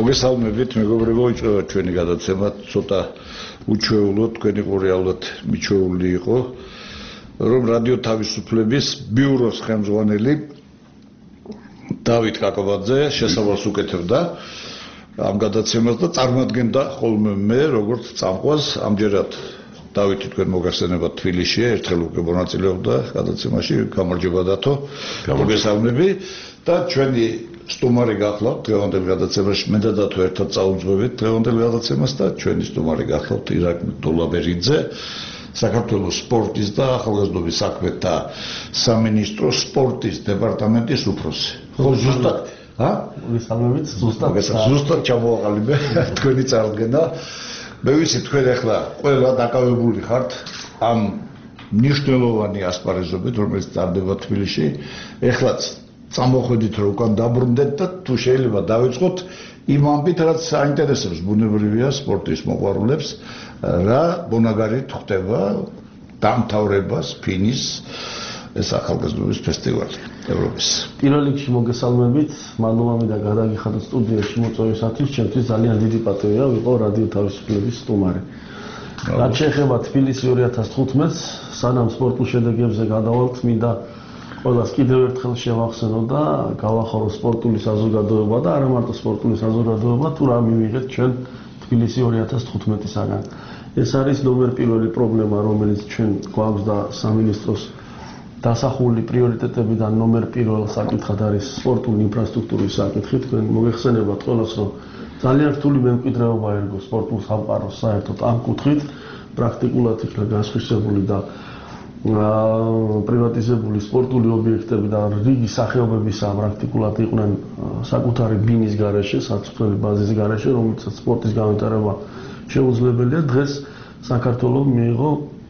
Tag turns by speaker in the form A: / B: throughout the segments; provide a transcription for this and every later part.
A: მოგესალმებით, მეგობრებო, იწყება ჩვენი გადაცემა, ცოტა უჩვეულოდ, თქვენი ყური ალბათ მიჩვეული იყო, რომ რადიო თავისუფლების ბიუროს ხელმძღვანელი დავით კაკაბაძე შესავალს უკეთებდა ამ გადაცემას და წარმოადგენდა ხოლმე მე, როგორც წამყვანს, ამჯერად დავითი თქვენ მოგახსენებათ თბილისშია, ერთხელ უკვე მონაწილეობდა გადაცემაში, გამარჯობა დათო, მოგესალმები და ჩვენი სტუმარი გახლავთ დღევანდელ გადაცემაში, მე და დათო ერთად წაუძღვებით დღევანდელ გადაცემას და ჩვენი სტუმარი გახლავთ ირაკლი დოლაბერიძე, საქართველოს სპორტის და ახალგაზრდობის საქმეთა სამინისტროს სპორტის დეპარტამენტის უფროსი. ხო, ზუსტად,
B: მოგესალმებით,
A: ზუსტად ჩამოვაყალიბე თქვენი წარდგენა. მე ვიცი თქვენ ახლა ყველა დაკავებული ხართ ამ მნიშვნელოვანი ასპარეზობით, რომელიც ტარდება თბილისში. ეხლაც წამოხვედით რომ უკან დაბრუნდეთ და თუ შეიძლება დავიწყოთ იმ ამბით, რაც საინტერესებს ბუნებრივია სპორტის მოყვარულებს, რა ბუნაგარით ხდება დამთავრებას ფინის ეს ახალგაზრდობის ფესტივალი ევროპის.
B: პირველ რიგში მოგესალმებით, მადლობა მინდა გადაგიხადოთ სტუდიაში მოწვევისათვის, ჩემთვის ძალიან დიდი პატივია ვიყო რადიო თავისუფლების სტუმარი. რაც შეეხება თბილისი 2015-ს, სანამ სპორტულ შედეგებზე გადავალთ, მინდა ყველას კიდევ ერთხელ შევახსენო და გავახარო სპორტული საზოგადოება და არა მარტო სპორტული საზოგადოება, თუ რა მივიღეთ ჩვენ თბილისი 2015-საგან. ეს არის ნომერ პირველი პრობლემა, რომელიც ჩვენ გვაქვს და სამინისტროს დასახული პრიორიტეტებიდან ნომერ პირველ საკითხად არის სპორტული ინფრასტრუქტურის საკითხი. თქვენ მოგეხსენებათ ყველას, რომ ძალიან რთული მემკვიდრეობა ერგო სპორტულ სამყაროს საერთოდ ამ კუთხით, პრაქტიკულად იქნა გასხვისებული და პრივატიზებული სპორტული ობიექტები და რიგი სახეობებისა პრაქტიკულად იყვნენ საკუთარი ბინის გარეშე, საცხოვრებელი ბაზის გარეშე, რომელსაც სპორტის განვითარება შეუძლებელია. დღეს საქართველოს მიიღო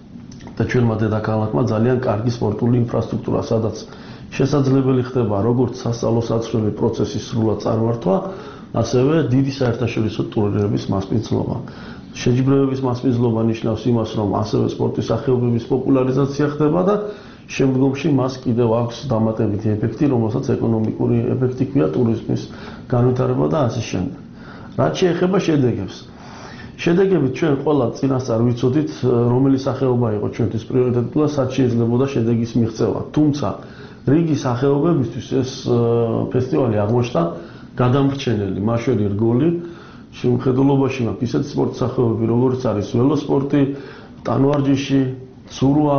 B: და ჩვენმა დედაქალაქმა ძალიან კარგი სპორტული ინფრასტრუქტურა, სადაც შესაძლებელი ხდება როგორც სასწავლო-საცხოვრებელი პროცესის სრულად წარმართვა, ასევე დიდი საერთაშორისო ტურნირების მასპინძლობა. შეჯიბრებების მასპინძლობა ნიშნავს იმას, რომ ასევე სპორტის სახეობების პოპულარიზაცია ხდება და შემდგომში მას კიდევ აქვს დამატებითი ეფექტი, რომელსაც ეკონომიკური ეფექტი ქვია, ტურიზმის განვითარება და ასე შემდეგ. რაც შეეხება შედეგებს. შედეგებით ჩვენ ყველა წინასწარ ვიცოდით, რომელი სახეობა იყო ჩვენთვის პრიორიტეტული და სად შეიძლებოდა შედეგის მიღწევა. თუმცა რიგი სახეობებისთვის ეს ფესტივალი აღმოჩნდა გადამრჩენელი, მაშველი რგოლი. შემხედველობაში მაქვს ისეთი სპორტის სახეობები, როგორც არის ველოსპორტი, ტანვარჯიში, ცურვა.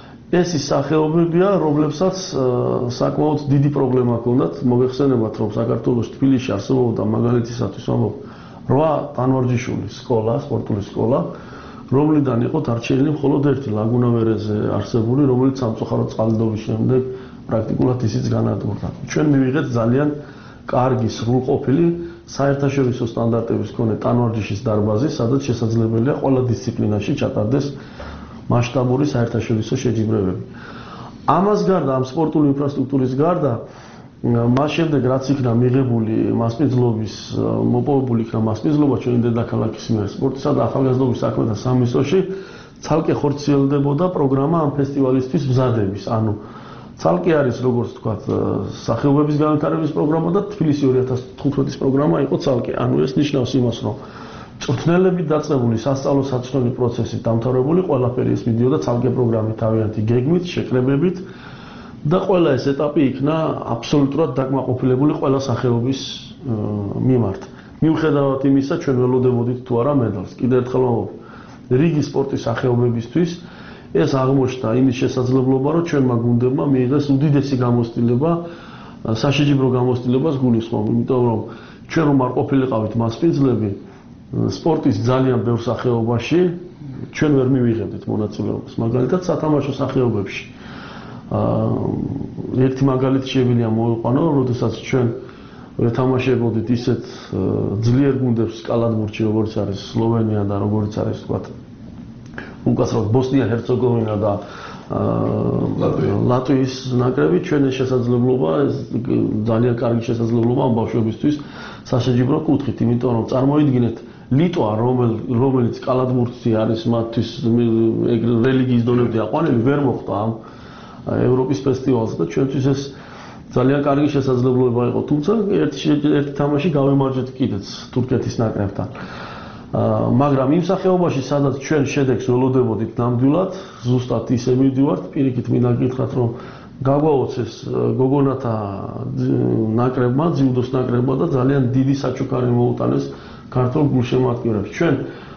B: ეს ის სახეობებია, რომლებსაც საკმაოდ დიდი პრობლემა ჰქონდათ. მოგეხსენებათ, რომ საქართველოს თბილისში არსებობდა მაგალითისათვის ამბობ 8 ტანვარჯიშული სკოლა, სპორტული სკოლა, რომლიდან იყო დარჩენილი მხოლოდ ერთი ლაგუნავერეზე არსებული, რომელიც სამწუხაროდ წყალდიდობის შემდეგ პრაქტიკულად ისიც განადგურდა. ჩვენ მივიღეთ ძალიან კარგი სრულყოფილი საერთაშორისო სტანდარტების მქონე ტანვარჯიშის დარბაზი, სადაც შესაძლებელია ყველა დისციპლინაში ჩატარდეს მასშტაბური საერთაშორისო შეჯიბრებები. ამას გარდა, ამ სპორტული ინფრასტრუქტურის გარდა, მას შემდეგ რაც იქნა მიღებული მასპინძლობის, მოპოვებული იქნა მასპინძლობა ჩვენი დედაქალაქის მიერ სპორტისა და ახალგაზრდობის საქმეთა სამინისტროში, ცალკე ხორციელდებოდა პროგრამა ამ ფესტივალისთვის მზადების. ანუ ცალკე არის, როგორც ვთქვათ, სახეობების განვითარების პროგრამა და თბილისი 2015-ის პროგრამა იყო ცალკე. ანუ ეს ნიშნავს იმას, რომ მწვრთნელებით დაწყებული სასწავლო-საცხოვრებელი პროცესი დამთავრებული, ყველაფერი ეს მიდიოდა ცალკე პროგრამით, თავიანთი გეგმით, შეკრებებით და ყველა ეს ეტაპი იქნა აბსოლუტურად დაკმაყოფილებული ყველა სახეობის მიმართ. მიუხედავად იმისა, ჩვენ ველოდებოდით თუ არა მედალს. კიდევ ერთხელ ვამბობ, რიგი სპორტის სახეობებისთვის ეს აღმოჩნდა იმის შესაძლებლობა, რომ ჩვენმა გუნდებმა მიიღეს უდიდესი გამოცდილება, საშეჯიბრო გამოცდილებას გულისხმობ, იმიტომ რომ ჩვენ რომ არ ყოფილიყავით მასპინძლები სპორტის ძალიან ბევრ სახეობაში, ჩვენ ვერ მივიღებდით მონაწილეობას, მაგალითად სათამაშო სახეობებში. ერთი მაგალითი შეგვიძლია მოვიყვანო, როდესაც ჩვენ ვეთამაშებოდით ისეთ ძლიერ გუნდებს კალათბურთში, როგორც არის სლოვენია და როგორც არის ვთქვათ უკაცრავად ბოსნია-ჰერცეგოვინა და ლატვიის ნაკრები, ჩვენ ეს შესაძლებლობა, ძალიან კარგი შესაძლებლობა ამ ბავშვებისთვის საშეჯიბრო კუთხით, იმიტომ რომ წარმოიდგინეთ ლიტვა, რომელიც კალათბურთი არის მათთვის რელიგიის დონემდე აყვანილი, ვერ მოხვდა ამ ევროპის ფესტივალზე და ჩვენთვის ეს ძალიან კარგი შესაძლებლობა იყო, თუმცა ერთი თამაში გავიმარჯვეთ კიდეც თურქეთის ნაკრებთან. მაგრამ იმ სახეობაში, სადაც ჩვენ შედეგს ველოდებოდით ნამდვილად, ზუსტად ისე მივდივართ, პირიქით მინდა გითხრათ, რომ გაგვაოცეს გოგონათა ნაკრებმა, ძიუდოს ნაკრებმა და ძალიან დიდი საჩუქარი მოუტანეს ქართულ გულშემატკივრებს. ჩვენ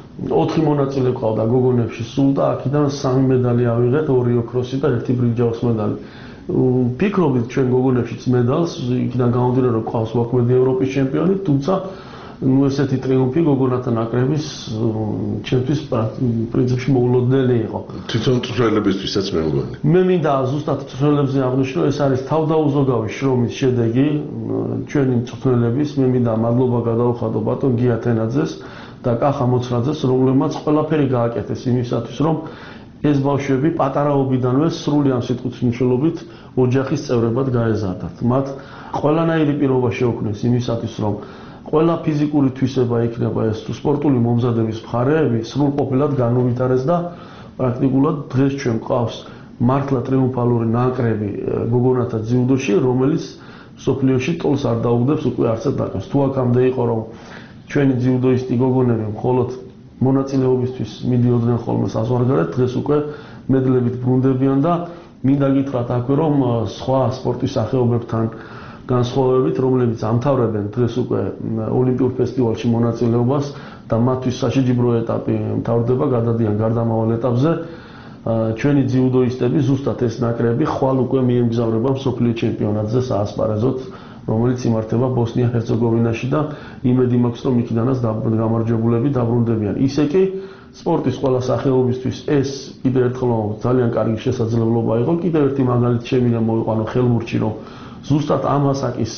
B: 4 მონაწილე ყავდა გოგონებში სულ და აქედან 3 მედალი ავიღეთ, 2 ოქროსი და 1 ბრინჯაოს მედალი. ფიქრობთ ჩვენ გოგონებშიც მედალს, იქიდან გამომდინარე რომ ყავს მოქმედი ევროპის ჩემპიონი, თუმცა ესეთი ტრიუმფი გოგონათა ნაკრების ჩემთვის პრინციპში მოულოდნელი იყო.
C: თვითონ მწვრთნელებისთვისაც მე მგონი.
B: მე მინდა ზუსტად მწვრთნელებზე აღვნიშნო, ეს არის თავდაუზოგავი შრომის შედეგი ჩვენი მწვრთნელების. მე მინდა მადლობა გადაუხადო ბატონ გია თენაძეს და კახა მოცრაძეს, რომლებმაც ყველაფერი გააკეთეს იმისათვის, რომ ეს ბავშვები პატარაობიდანვე სრული ამ სიტყვის მნიშვნელობით ოჯახის წევრებად გაეზარდათ. მათ ყველანაირი პირობა შეუქმნეს იმისათვის, რომ ყველა ფიზიკური თვისება იქნება ეს სპორტული მომზადების მხარეები სრულყოფილად განუვითარეს და პრაქტიკულად დღეს ჩვენ გვყავს მართლა ტრიუმფალური ნაკრები გოგონათა ძიუდოში, რომელიც მსოფლიოში ტოლს არ დაუგდებს უკვე არცერთ ნაკრებს. თუ აქამდე იყო რომ ჩვენი ძიუდოისტი გოგონები მხოლოდ მონაწილეობისთვის მიდიოდნენ ხოლმე საზღვარგარეთ, დღეს უკვე მედლებით ბრუნდებიან და მინდა გითხრათ აქვე რომ სხვა სპორტის სახეობებთან განსხვავებით, რომლებიც ამთავრებენ დღეს უკვე ოლიმპიურ ფესტივალში მონაწილეობას და მათთვის სასჯიბრო ეტაპი მთავრდება, გადადიან გარდამავალ ეტაპზე. ჩვენი ძიუდოისტები ზუსტად ეს ნაკრები ხვალ უკვე მიემგზავრება მსოფლიო ჩემპიონატზე საასპარეზოდ, რომელიც იმართება ბოსნია-ჰერცეგოვინაში და იმედი მაქვს, რომ იქიდანაც გამარჯვებულები დაბრუნდებიან. ისე კი სპორტის ყველა სახეობისთვის ეს კიდევ ერთხელ ძალიან კარგი შესაძლებლობა იყო. კიდევ ერთი მაგალითი შემიძლია მოვიყვანო ხელბურთში, რომ ზუსტად ამ ასაკის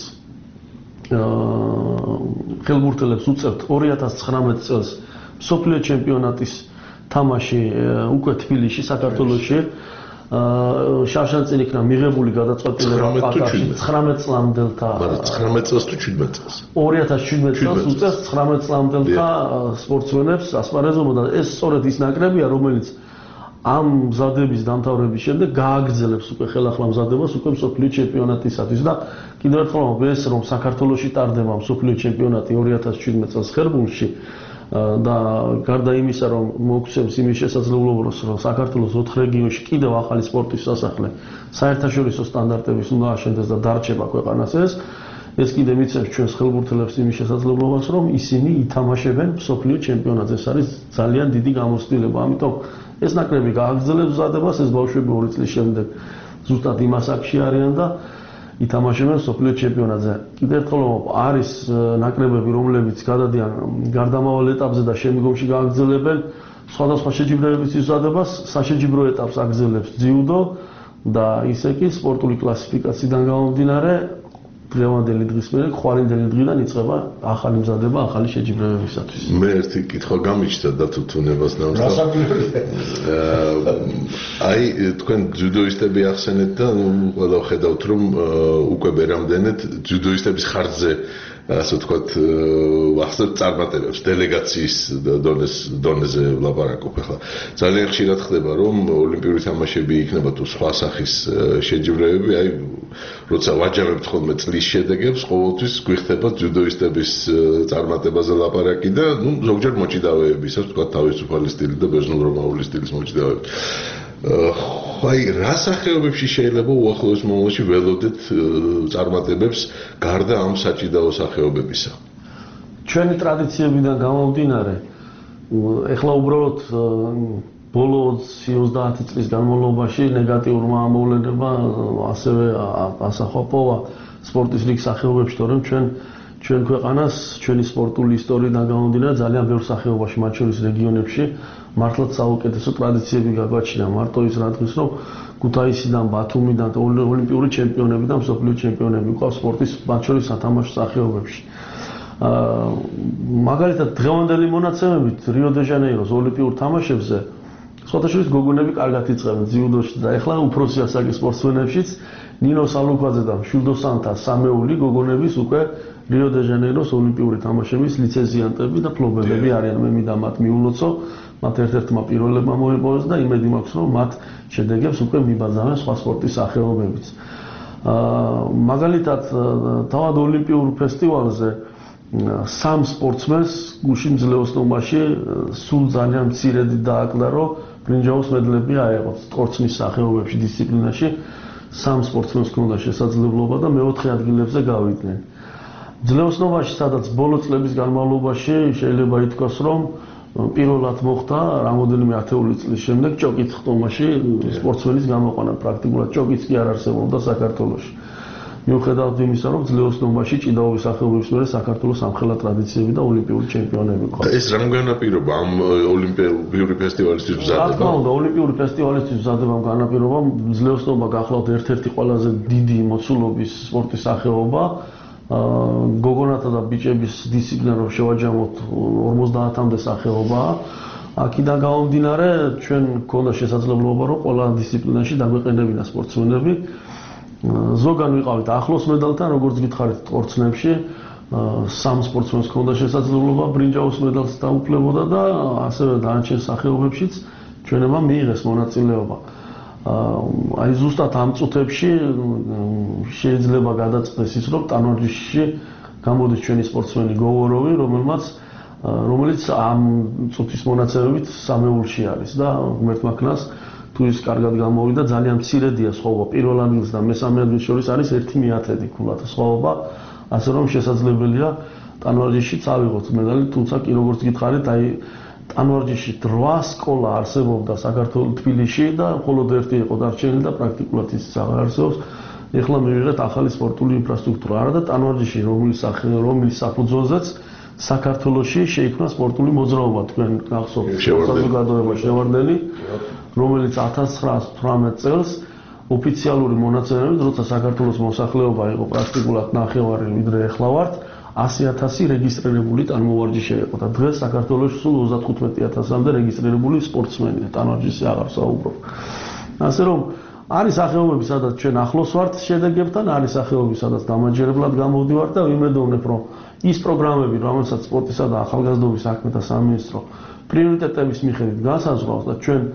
B: ხელბურთელებს უწევთ 2019 წელს მსოფლიო ჩემპიონატის თამაში უკვე თბილისში, საქართველოში. შარშანწინ იქნა მიღებული გადაწყვეტილება პაკაში 19 წლამდელთა
C: 19 წელს თუ 17 წელს
B: 2017 წელს უწევს 19 წლამდელთა სპორტსმენებს ასპარეზობოდა. ეს სწორედ ის ნაკრებია, რომელიც ამ მზადების დამთავრების შემდეგ გააგრძელებს უკვე ხელახლა მზადებას უკვე მსოფლიო ჩემპიონატისათვის და კიდევ ერთხელ ეს რომ საქართველოში ტარდება მსოფლიო ჩემპიონატი 2017 წელს ხერბურთში და გარდა იმისა რომ მოგცემს იმის შესაძლებლობას რომ საქართველოს 4 რეგიონში კიდევ ახალი სპორტის სასახლე საერთაშორისო სტანდარტების უნდა აშენდეს და დარჩება ქვეყანას ეს კიდევ მიცემს ჩვენს ხელბურთელებს იმის შესაძლებლობას რომ ისინი ითამაშებენ მსოფლიო ჩემპიონატზე. ეს არის ძალიან დიდი გამოცდილება, ამიტომ ეს ნაკრები გააგრძელებს მზადებას, ეს ბავშვები 2 წლის შემდეგ ზუსტად იმ ასაკში არიან და ითამაშებენ მსოფლიო ჩემპიონატზე. კიდევ ერთხელ არის ნაკრებები, რომლებიც გადადიან გარდამავალ ეტაპზე და შემდგომში გააგრძელებენ სხვადასხვა შეჯიბრებების მზადებას. საშეჯიბრო ეტაპს აგრძელებს ძიუდო და ისე კი სპორტული კლასიფიკაციიდან გამომდინარე დღევანდელი დღის მერე ხვალინდელი დღიდან იწყება ახალი მზადება ახალი შეჯიბრებებისათვის.
C: მე ერთი კითხვა გამიჩნდა და თუნებას ნამსა. აი თქვენ ძიუდოისტები ახსენეთ და ყველა ხედავთ რომ უკვე ბერამდენეთ ძიუდოისტების ხარჯზე ასე ვთქვათ ახსენებთ წარმატებებს დელეგაციის დონეზე ვლაპარაკობ ახლა. ძალიან ხშირად ხდება რომ ოლიმპიური თამაშები იქნება თუ სხვა სახის შეჯიბრებები, აი როცა ვაჯამებთ ხოლმე წლის შედეგებს, ყოველთვის გვიხდება ძიუდოისტების წარმატებაზე ლაპარაკი და ზოგჯერ მოჭიდავეების, ასე ვთქვათ თავისუფალი სტილი და ბერძნულ-რომაული სტილის მოჭიდავეები. აი რა სახეობებში შეიძლება უახლოეს მომავალში ველოდეთ წარმატებებს გარდა ამ საჭიდაო სახეობებისა?
B: ჩვენი ტრადიციებიდან გამომდინარე, ეხლა უბრალოდ ბოლო 20-30 წლის განმავლობაში ნეგატიურმა ამოვლენებმა ასევე ასახვა პოვა სპორტის რიგ სახეობებში, თორემ ჩვენ ქვეყანას ჩვენი სპორტული ისტორიიდან გამომდინარე ძალიან ბევრ სახეობაში, მათ შორის რეგიონებში მართლაც საუკეთესო ტრადიციები გაგვაჩინა. მარტო ის რა დღეს რომ ქუთაისიდან, ბათუმიდან ოლიმპიური ჩემპიონები და მსოფლიო ჩემპიონები ყავს სპორტის მათ შორის სათამაშო სახეობებში. მაგალითად დღევანდელი მონაცემებით რიო-დე-ჟანეიროს ოლიმპიურ თამაშებზე სხვადასხვა გოგონები კარგად იწყებენ ძიუდოში და ეხლა უფროსი ასაკის სპორტსმენებშიც ნინო სალუკვაძე და შილდო სანთა სამეული გოგონების უკვე რიო-დე-ჟანეიროს ოლიმპიური თამაშების ლიცენზიანტები და ფლობელები არიან. მე მინდა მათ მიულოცო, მათ ერთ-ერთმა პირველებმა მოიპოვეს და იმედი მაქვს რომ მათ შედეგებს უკვე მიბაძავენ სხვა სპორტის სახეობებიც. მაგალითად, თავად ოლიმპიურ ფესტივალზე სამ სპორტსმენს გუშინ ძლეოსნობაში სულ ძალიან მცირედი დააკლა, რომ ბრინჯაოს მედლები აეღოთ სპორტსმის სახეობებში დისციპლინაში. სამ სპორტსმენს ჰქონდა შესაძლებლობა და მეოთხე ადგილებზე გავიდნენ. ძლეოსნობაში, სადაც ბოლო წლების განმავლობაში შეიძლება ითქვას, რომ პირველად მოხდა რამოდენიმე ათეული წლის შემდეგ ჭოკით ხტომაში სპორტსმენის გამოყვანა. პრაქტიკულად ჭოკიც კი არ არსებობდა საქართველოში. მიუხედავად იმისა, რომ ძლეოსნობაში ჭიდაობის სახეობების მერე საქართველოს სამხელა ტრადიციები და ოლიმპიური ჩემპიონები ყავდა.
C: ეს რამგანა პირობა ამ ოლიმპიური ფესტივალისთვის
B: რა თქმა
C: მზადება?
B: უნდა, ოლიმპიური ფესტივალისთვის მზადებამ განაპირობა ძლეოსნობა გახლავთ ერთ-ერთი ყველაზე დიდი მოცულობის სპორტის სახეობა. გოგონათა და ბიჭების დისციპლინა რომ შევაჯამოთ 50-მდე სახეობაა. აქედან გამომდინარე, ჩვენ გქონდა შესაძლებლობა რომ ყველა დისციპლინაში დაგვეყენებინა სპორტსმენები. ზოგან ვიყავით ახლოს მედალთან, როგორც გითხარით, სპორტსნებში. სამ სპორტსმენს ჰქონდა შესაძლებლობა ბრინჯაოს მედალს დაუფლებოდა და ასევე დანარჩენ სახეობებშიც ჩვენებმა მიიღეს მონაწილეობა. აი ზუსტად ამ წუთებში შეიძლება გადაწყდეს ის, რომ ტანვარჯიშში გამოდის ჩვენი სპორტსმენი გოვოროვი, რომელიც ამ წუთის მონაცემებით სამეულში არის და ღმერთმა ქნას თუ ის კარგად გამოვიდა, ძალიან მცირედია სხვაობა პირველ ადგილს და მესამე ადგილს შორის არის 1/1000 ქულათა სხვაობა, ასე რომ შესაძლებელია ტანვარჯიშში წავიღოთ მედალი, თუმცა კი როგორც გითხარით, აი ტანვარჯიშში 8 სკოლა არსებობდა საქართველოს თბილისში და მხოლოდ ერთი იყო დარჩენილი და პრაქტიკულად ის აღარ არსებობს. ეხლა მივიღეთ ახალი სპორტული ინფრასტრუქტურა. არა და ტანვარჯიში, რომლის საფუძველზეც საქართველოში შეიქმნა სპორტული მოძრაობა, თქვენ გახსოვთ, საზოგადოება შევარდენი, რომელიც 1918 წელს ოფიციალური მონაცემებით, როცა საქართველოს მოსახლეობა იყო პრაქტიკულად ნახევარი ვიდრე ეხლა ვართ, 100,000 რეგისტრირებული ტანმოვარჯიშე იყო და დღეს საქართველოში სულ 35,000-მდე რეგისტრირებული სპორტსმენია, ტანვარჯიშზე აღარ საუბრობ. ასე რომ არის სახეობები, სადაც ჩვენ ახლოს ვართ შედეგებთან, არის სახეობები, სადაც დამაჯერებლად გამოვდივართ და ვიმედოვნებ, რომ ის პროგრამები, რომელსაც სპორტისა და ახალგაზრდობის საქმეთა სამინისტრო პრიორიტეტების მიხედვით განსაზღვრავს და ჩვენ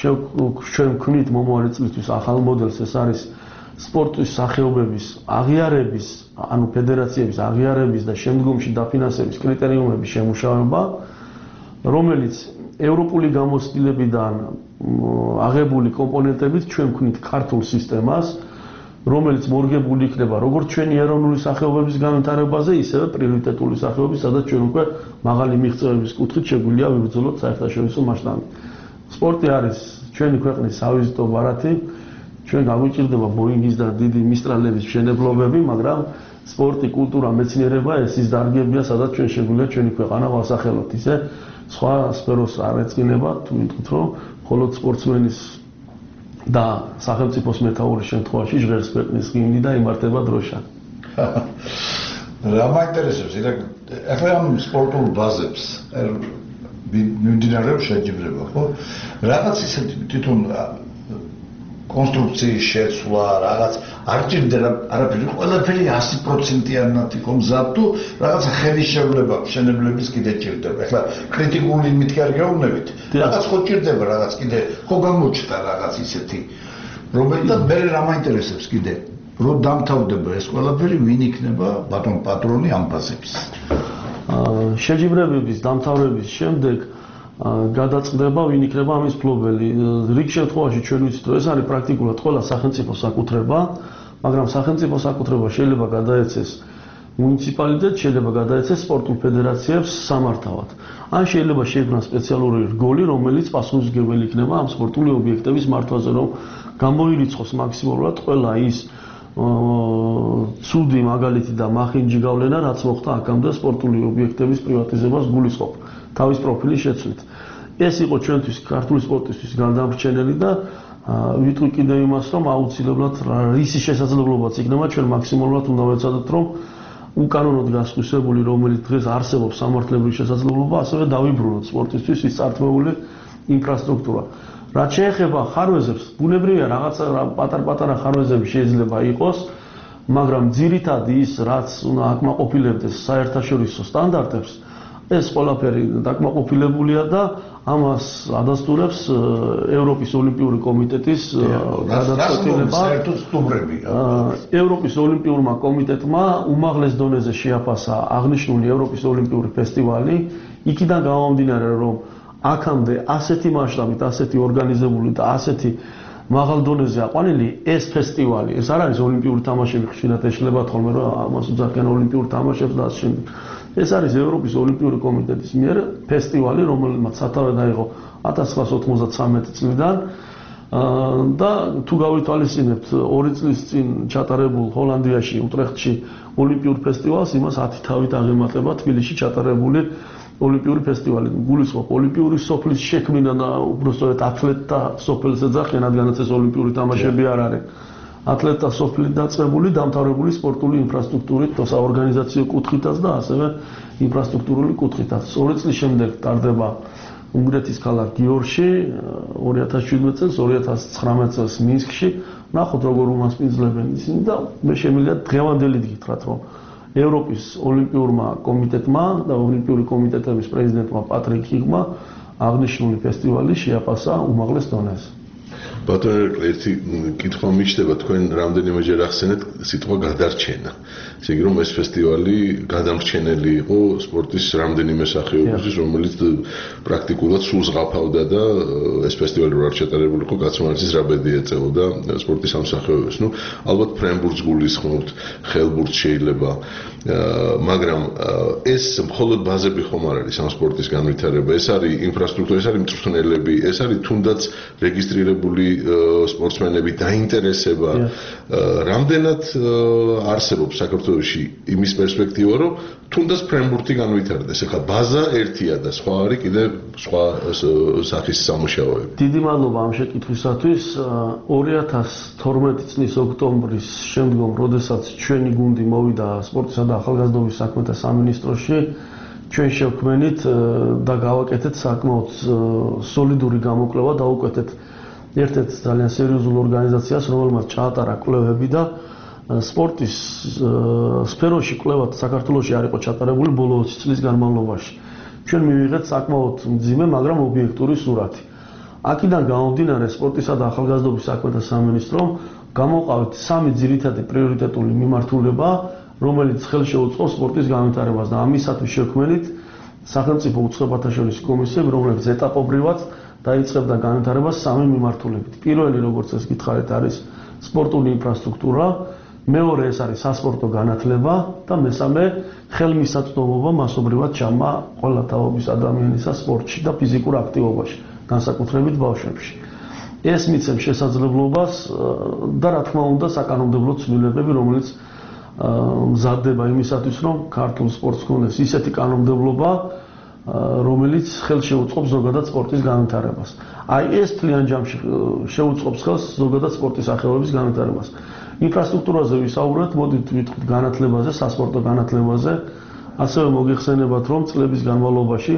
B: ვქმნით მომავალი წლისთვის ახალ მოდელს, ეს არის სპორტის სახეობების აღიარების, ანუ ფედერაციების აღიარების და შემდგომში დაფინანსების კრიტერიუმების შემუშავება, რომელიც ევროპული გამოცდილებიდან აღებული კომპონენტებით ჩვენ ვქმნით ქართულ სისტემას, რომელიც მორგებული იქნება როგორც ჩვენი ეროვნული სახეობების განვითარებაზე, ისევე პრიორიტეტული სახეობების, სადაც ჩვენ უკვე მაღალი მიღწევების კუთხით შეგვიძლია ვიბრძოლოთ საერთაშორისო მასშტაბით. სპორტი არის ჩვენი ქვეყნის სავიზიტო ბარათი. ჩვენ გაგვიჭირდება ბოინგის და დიდი მისტრალების მშენებლობები, მაგრამ სპორტი, კულტურა, მეცნიერება ეს ის დარგებია, სადაც ჩვენ შეგვიძლია ჩვენი ქვეყანა ვასახელოთ. ისე სხვა სფეროს არ ეწყინება, თუ ვიტყვით, რომ მხოლოდ სპორტსმენის და სახელმწიფოს მეთაურის შემთხვევაში ჟღერს ქვეყნის ჰიმნი და იმართება დროშა.
A: რა მაინტერესებს, ახლა ამ სპორტულ ბაზებს მიმდინარეობს შეჯიბრება, ხო? რაღაც ისეთი თვითონ კონსტრუქციის შეცვლა, რაღაც არ ჭირდება არაფერი, ყველაფერი 100%-იანად იყო მზად თუ რაღაცა ხელისშევლება მშენებლების კიდე ჭირდება. ახლა კრიტიკული იმით კი არ გეუბნებით, რაღაც ხო ჭირდება, რაღაც კიდე ხო გამოჩნდა რაღაც ისეთი, რომელთა მე რა მაინტერესებს კიდე, რომ დამთავრდება ეს ყველაფერი, ვინ იქნება ბატონ პატრონი ამ ბაზების.
B: შეჯიბრებების დამთავრების შემდეგ გადაწყდება ვინ იქნება ამის მფლობელი. რიგ შემთხვევაში ჩვენ ვიცით, რომ ეს არის პრაქტიკულად ყველა სახელმწიფო საკუთრება, მაგრამ სახელმწიფო საკუთრება შეიძლება გადაეცეს მუნიციპალიტეტს, შეიძლება გადაეცეს სპორტულ ფედერაციებს სამართავად. ან შეიძლება შეიქმნას სპეციალური რგოლი, რომელიც პასუხისმგებელი იქნება ამ სპორტული ობიექტების მართვაზე, რომ გამოირიცხოს მაქსიმალურად ყველა ის ცუდი მაგალითი და მახინჯი გავლენა, რაც მოხდა აქამდე სპორტული ობიექტების პრივატიზებას გულისხმობ თავის პროფილის შეცვლით. ეს იყო ჩვენთვის ქართული სპორტისთვის გადამრჩენელი და ვიტყვი კიდევ იმას, რომ აუცილებლად რისი შესაძლებლობაც იქნება, ჩვენ მაქსიმალურად უნდა ვეცადოთ, რომ უკანონოდ გასხვისებული, რომელიც დღეს არსებობს სამართლებრივი შესაძლებლობა, ასევე დავიბრუნოთ სპორტისთვის ის წართმეული ინფრასტრუქტურა. რაც შეეხება ხარვეზებს, ბუნებრივია რაღაცა პატარ-პატარა ხარვეზები შეიძლება იყოს, მაგრამ ძირითადი ის, რაც უნდა აკმაყოფილებდეს საერთაშორისო სტანდარტებს, ეს ყველაფერი დაკმაყოფილებულია და ამას ადასტურებს ევროპის ოლიმპიური კომიტეტის გადაწყვეტილება.
A: საერთოდ სტუმრებია.
B: ევროპის ოლიმპიურმა კომიტეტმა უმაღლეს დონეზე შეაფასა აღნიშნული ევროპის ოლიმპიური ფესტივალი, იქიდან გამომდინარე, რომ აქამდე ასეთი მასშტაბით, ასეთი ორგანიზებული და ასეთი მაღალ დონეზე აყვანილი ეს ფესტივალი, ეს არ არის ოლიმპიური თამაშები, ხშირად ეშლებათ ხოლმე რომ ამას უძახიან ოლიმპიურ თამაშებს და ასე შემდეგ. ეს არის ევროპის ოლიმპიური კომიტეტის მიერ ფესტივალი, რომელმაც სათავე დაიღო 1993 წლიდან და თუ გავითვალისწინებთ 2 წლის წინ ჩატარებულ ჰოლანდიაში, უტრეხტში ოლიმპიურ ფესტივალს, იმას 10 თავით აღემატება თბილისში ჩატარებული ოლიმპიური ფესტივალი. გულისხმობ ოლიმპიური სოფლის შექმნა და უბრალოდ ათლეტთა სოფელს ეძახიან, რადგანაც ეს ოლიმპიური თამაშები არ არის. ათლეტთა სოფლი დაწყებული, დამთავრებული სპორტული ინფრასტრუქტურით, საორგანიზაციო კუთხითაც და ასევე ინფრასტრუქტურული კუთხითაც. 2 წლის შემდეგ ტარდება უნგრეთის ქალაქ გიორში 2017 წელს, 2019 წელს მინსკში. ნახოთ როგორ უმასპინძლებენ ისინი და მე შემიძლია დღევანდელით გითხრათ, რომ ევროპის ოლიმპიურმა კომიტეტმა და ოლიმპიური კომიტეტების პრეზიდენტმა პატრიკ ჰიგმა აღნიშნული ფესტივალი შეაფასა უმაღლეს დონეზე.
C: ბატონო ერეკლე, ერთი კითხვა მიჩნდება, თქვენ რამდენიმეჯერ ახსენეთ სიტყვა გადარჩენა. ესე იგი, რომ ეს ფესტივალი გადამრჩენელი იყო სპორტის რამდენიმე სახეობისთვის, რომელიც პრაქტიკულად სულ ზღაფავდა და ეს ფესტივალი რო არ ჩატარებულიყო, კაცმარცის რაბედი ეწეოდა სპორტის ამ სახეობებს. ნუ, ალბათ ფრენბურთს გულისხმობთ, ხელბურთს შეიძლება, მაგრამ ეს მხოლოდ ბაზები ხომ არ არის ამ სპორტის განვითარება, ეს არის ინფრასტრუქტურა, ეს არის მწვრთნელები, ეს არის თუნდაც რეგისტრირებული სპორტსმენები, დაინტერესება, რამდენად არსებობს საქართველოში იმის პერსპექტივა, რომ თუნდაც ფრენბურთი განვითარდეს. ეხლა ბაზა ერთია და სხვა არის კიდე სხვა სახის სამუშაოები.
B: დიდი მადლობა ამ შეკითხვისათვის. 2012 წლის ოქტომბრის შემდგომ, როდესაც ჩვენი გუნდი მოვიდა სპორტისა და ახალგაზრდობის საქმეთა სამინისტროში, ჩვენ შევქმნით და გავაკეთეთ საკმაოდ სოლიდური გამოკვლევა და უკეთეთ ერთ-ერთ ძალიან სერიოზულ ორგანიზაციას, რომელმაც ჩაატარა კვლევები და სპორტის სფეროში კვლევა საქართველოში არ იყო ჩატარებული ბოლო 20 წლის განმავლობაში. ჩვენ მივიღეთ საკმაოდ მძიმე, მაგრამ ობიექტური სურათი. აქედან გამომდინარე, სპორტისა და ახალგაზრდობის საქმეთა სამინისტრომ გამოყავით 3 ძირითადი პრიორიტეტული მიმართულება, რომელიც ხელშეუწყობს სპორტის განვითარებას და ამისათვის შევქმნით სახელმწიფო უწყებათა შორის კომისიები, რომლებიც ეტაპობრივად დაიწყებდა განვითარებას 3 მიმართულებით. პირველი, როგორც ეს გითხარით, არის სპორტული ინფრასტრუქტურა, მეორე ეს არის სასპორტო განათლება და მესამე ხელმისაწვდომობა მასობრივად ჩამა ყველა თაობის ადამიანისა სპორტში და ფიზიკურ აქტივობაში, განსაკუთრებით ბავშვებში. ეს მიცემს შესაძლებლობას და რა თქმა უნდა საკანონმდებლო ცვლილებები, რომელიც მზადდება იმისათვის, რომ ქართულ სპორტს ჰქონდეს ისეთი კანონმდებლობა, რომელიც ხელშეუწყობს ზოგადად სპორტის განვითარებას. აი ეს თლიან ჯამში შეუწყობს ხელს ზოგადად სპორტის სახეობების განვითარებას. ინფრასტრუქტურაზე ვისაუბრეთ, მოდით ვიტყვით განათლებაზე, სასპორტო განათლებაზე. ასევე მოგეხსენებათ, რომ წლების განმავლობაში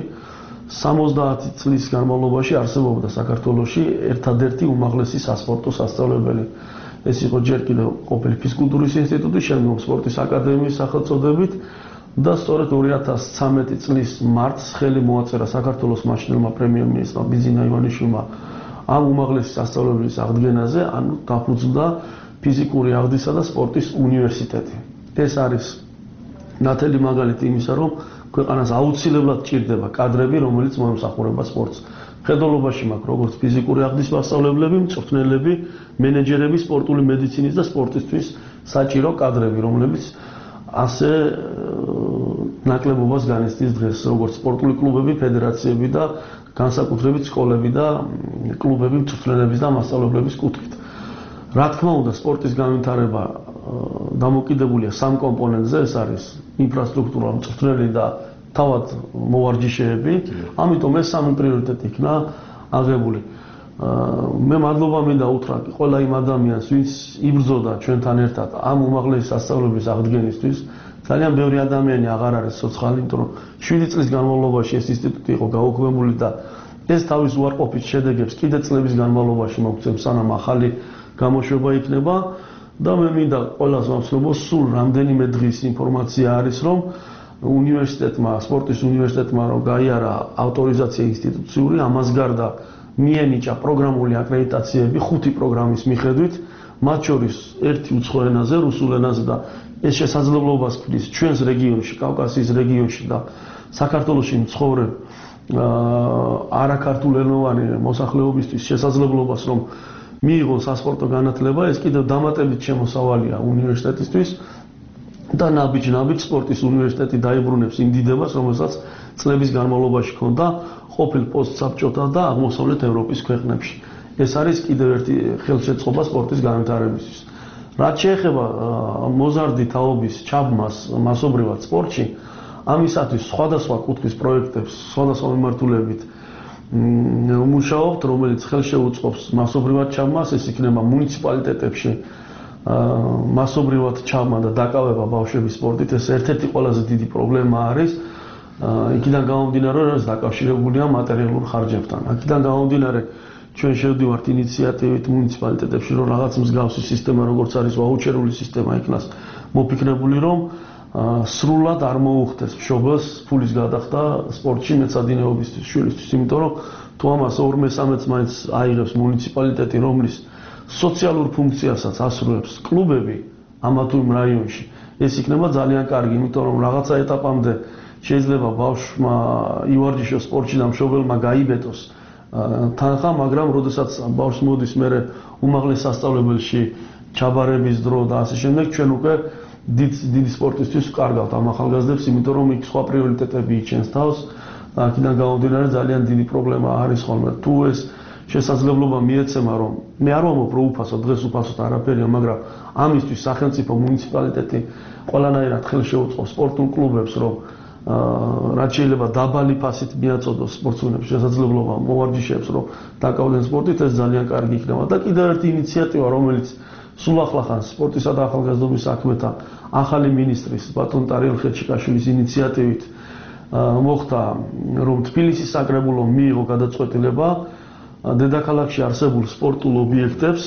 B: 70 წლის განმავლობაში არსებობდა საქართველოში ერთადერთი უმაღლესი სასპორტო სასწავლებელი. ეს იყო ჯერ კიდევ ყოფილი ფიზკულტურის ინსტიტუტი, შემდგომ სპორტის აკადემიის სახელწოდებით და სწორედ 2013 წლის მარტს ხელი მოაწერა საქართველოს მაშინდელმა პრემიერ-მინისტრმა ბიძინა ივანიშვილმა ამ უმაღლესი სასწავლებლის აღდგენაზე, ანუ დაფუძნდა ფიზიკური აღდისა და სპორტის უნივერსიტეტი. ეს არის ნათელი მაგალითი იმისა, რომ ქვეყანას აუცილებლად ჭირდება კადრები, რომელიც მოემსახურება სპორტს. მხედველობაში მაქვს როგორც ფიზიკური აღდის მასწავლებლები, მწვრთნელები, მენეჯერები სპორტული მედიცინის და სპორტისთვის საჭირო კადრები, რომლებიც ასე ნაკლებობას განიცდის დღეს, როგორც სპორტული კლუბები, ფედერაციები და განსაკუთრებით სკოლები და კლუბები მწვრთნელების და მასწავლებლების კუთხით. რა თქმა უნდა, სპორტის განვითარება დამოკიდებულია 3 კომპონენტზე, ეს არის ინფრასტრუქტურა, მწვრთნელი და თავად მოვარჯიშეები, ამიტომ ეს 3 პრიორიტეტი იქნა აღებული. მე მადლობა მინდა უთხრა ყველა იმ ადამიანს, ვინც იბრძოდა ჩვენთან ერთად ამ უმაღლესი სასწავლებლის აღდგენისთვის. ძალიან ბევრი ადამიანი აღარ არის ცოცხალი, იმიტომ რომ 7 წლის განმავლობაში ეს ინსტიტუტი იყო გაუქმებული და ეს თავის უარყოფით შედეგებს კიდე წლების განმავლობაში მოგცემს, სანამ ახალი გამოშვება იქნება და მე მინდა ყველას ვამსხმობ, სულ რამდენიმე დღის ინფორმაცია არის, რომ უნივერსიტეტმა, სპორტის უნივერსიტეტმა რომ გაიარა ავტორიზაცია ინსტიტუციური, ამას გარდა მიენიჭა პროგრამული აკრედიტაციები 5 პროგრამის მიხედვით, მათ შორის ერთი უცხო ენაზე, რუსულ ენაზე და ეს შესაძლებლობას ქმნის ჩვენს რეგიონში, კავკასიის რეგიონში და საქართველოში მცხოვრებ არაქართულენოვანი მოსახლეობისთვის შესაძლებლობას რომ მიიღონ სასპორტო განათლება, ეს კიდევ დამატებით შემოსავალია უნივერსიტეტისთვის და ნაბიჯ სპორტის უნივერსიტეტი დაიბრუნებს იმ დიდებას, რომელსაც წლების განმავლობაში ჰქონდა ყოფილ პოსტსაბჭოთა და აღმოსავლეთ ევროპის ქვეყნებში. ეს არის კიდევ ერთი ხელშეწყობა სპორტის განვითარებისთვის. რაც შეეხება მოზარდი თაობის ჩაბმას მასობრივად სპორტში, ამისათვის სხვადასხვა კუთხის პროექტებს, სხვადასხვა მიმართულებით მუშაობთ, რომელიც ხელშეუწყობს მასობრივად ჩაბმას, ეს იქნება მუნიციპალიტეტებში მასობრივად ჩაბმა და დაკავება ბავშვების სპორტით, ეს ერთ-ერთი ყველაზე დიდი პრობლემა არის. იქიდან გამომდინარე, რომ ეს დაკავშირებულია მატერიალურ ხარჯებთან. აქედან გამომდინარე, ჩვენ შევდივართ ინიციატივით მუნიციპალიტეტებში, რომ რაღაც მსგავსი სისტემა, როგორც არის ვაუჩერული სისტემა, იქნას მოფიქრებული, რომ სრულად არ მოუხდეს მშობელს ფულის გადახდა სპორტში მეცადინეობისთვის, შვილისთვის, იმიტომ რომ თუ ამას 2/3-ს მაინც აიღებს მუნიციპალიტეტი, რომლის სოციალურ ფუნქციასაც ასრულებს კლუბები ამა თუ იმ რაიონში, ეს იქნება ძალიან კარგი, იმიტომ რომ რაღაცა ეტაპამდე შეიძლება ბავშვმა ივარჯიშოს სპორტში და მშობელმა გაიბეტოს თანხა, მაგრამ როდესაც ბავშვს მოდის მერე უმაღლეს სასწავლებელში ჩაბარების დრო და ასე შემდეგ, ჩვენ უკვე დიდი სპორტისთვის ვკარგავთ ამ ახალგაზრდებს, იმიტომ რომ იქ სხვა პრიორიტეტები იჩენს თავს და აქედან გამომდინარე ძალიან დიდი პრობლემა არის ხოლმე. თუ ეს შესაძლებლობა მიეცემა, რომ მე არ ვამბობ, რომ უფასო, დღეს უფასოდ არაფერია, მაგრამ ამისთვის სახელმწიფო მუნიციპალიტეტი ყველანაირად ხელშეუწყობს სპორტულ კლუბებს, რომ რაც შეიძლება დაბალი ფასით მიაწოდოს სპორტსმენებს შესაძლებლობა მოვარჯიშეებს, რომ დაკავდნენ სპორტით, ეს ძალიან კარგი იქნება. და კიდევ ერთი ინიციატივა, რომელიც სულ ახლახანს სპორტისა და ახალგაზრდობის საქმეთა ახალი მინისტრის ბატონ ტარიელ ხეჩიკაშვილის ინიციატივით მოხდა, რომ თბილისის საკრებულომ მიიღო გადაწყვეტილება დედაქალაქში არსებულ სპორტულ ობიექტებს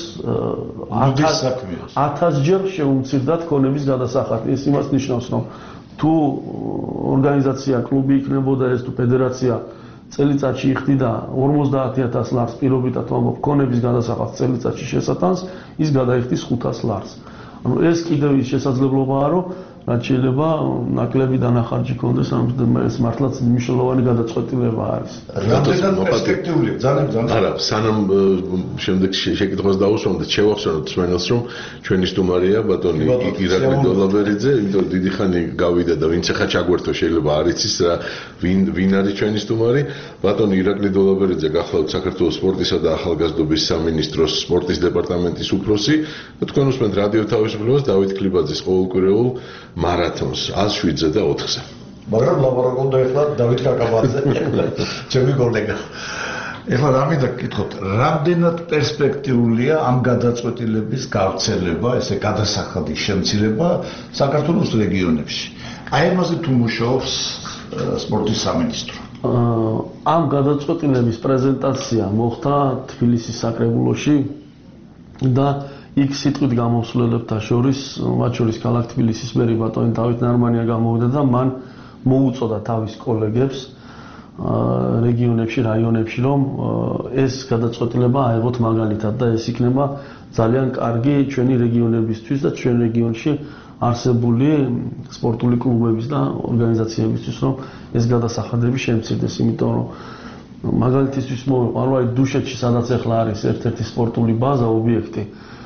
B: 1000-ჯერ შეუმცირდათ ქონების გადასახადი. ეს იმას ნიშნავს, რომ თუ ორგანიზაცია, კლუბი იქნებოდა ეს, თუ ფედერაცია წელიწადში იხდიდა 50000 ლარს პირობითად ვამბობ ქონების გადასახადს წელიწადში შესატანს, ის გადაიხდის 500 ლარს. ანუ ეს კიდევ ის შესაძლებლობაა, რომ რაც შეიძლება ნაკლები დანახარჯი ქონდეს, ეს მართლაც მნიშვნელოვანი გადაწყვეტილება არის.
A: რამდენად პერსპექტიული, ძალიან.
C: არა, სანამ შემდეგ შეკითხვას დაუსვამდეთ, შევახსენოთ მსმენელს, რომ ჩვენი სტუმარია ბატონი ირაკლი დოლაბერიძე, იმიტომ დიდი ხანი გავიდა და ვინც ახლა ჩაგვერთო შეიძლება არ იცის რა ვინ არის ჩვენი სტუმარი. ბატონი ირაკლი დოლაბერიძე გახლავთ საქართველოს სპორტისა და ახალგაზრდობის სამინისტროს სპორტის დეპარტამენტის უფროსი და თქვენ უსმენთ რადიო თავისუფლებას დავით ქლიბაძის ყოველკვირეულ მარათონს 107-ზე და 4-ზე.
A: მაგრამ ლაპარაკობდა ახლა დავით კაკაბაძე, ჩემი კოლეგა. ეხლა რამინდა გკითხოთ, რამდენად პერსპექტიულია ამ გადაწყვეტილების გავრცელება, ესე გადასახადის შემცირება საქართველოს რეგიონებში? აი ამაზე თუ მუშაობს სპორტის სამინისტრო.
B: ამ გადაწყვეტილების პრეზენტაცია მოხდა თბილისის საკრებულოში და იქ სიტყვით გამოსვლებთა შორის, მათ შორის ქალაქ თბილისის მერი ბატონი დავით ნარმანია გამოვიდა და მან მოუწოდა თავის კოლეგებს რეგიონებში, რაიონებში, რომ ეს გადაწყვეტილება აიღოთ მაგალითად და ეს იქნება ძალიან კარგი ჩვენი რეგიონებისთვის და ჩვენ რეგიონში არსებული სპორტული კლუბების და ორგანიზაციებისთვის, რომ ეს გადასახადები შემცირდეს, იმიტომ რომ მაგალითისთვის მოვიყვანო, აი დუშეთში, სადაც ახლა არის ერთ-ერთი სპორტული ბაზა, ობიექტი,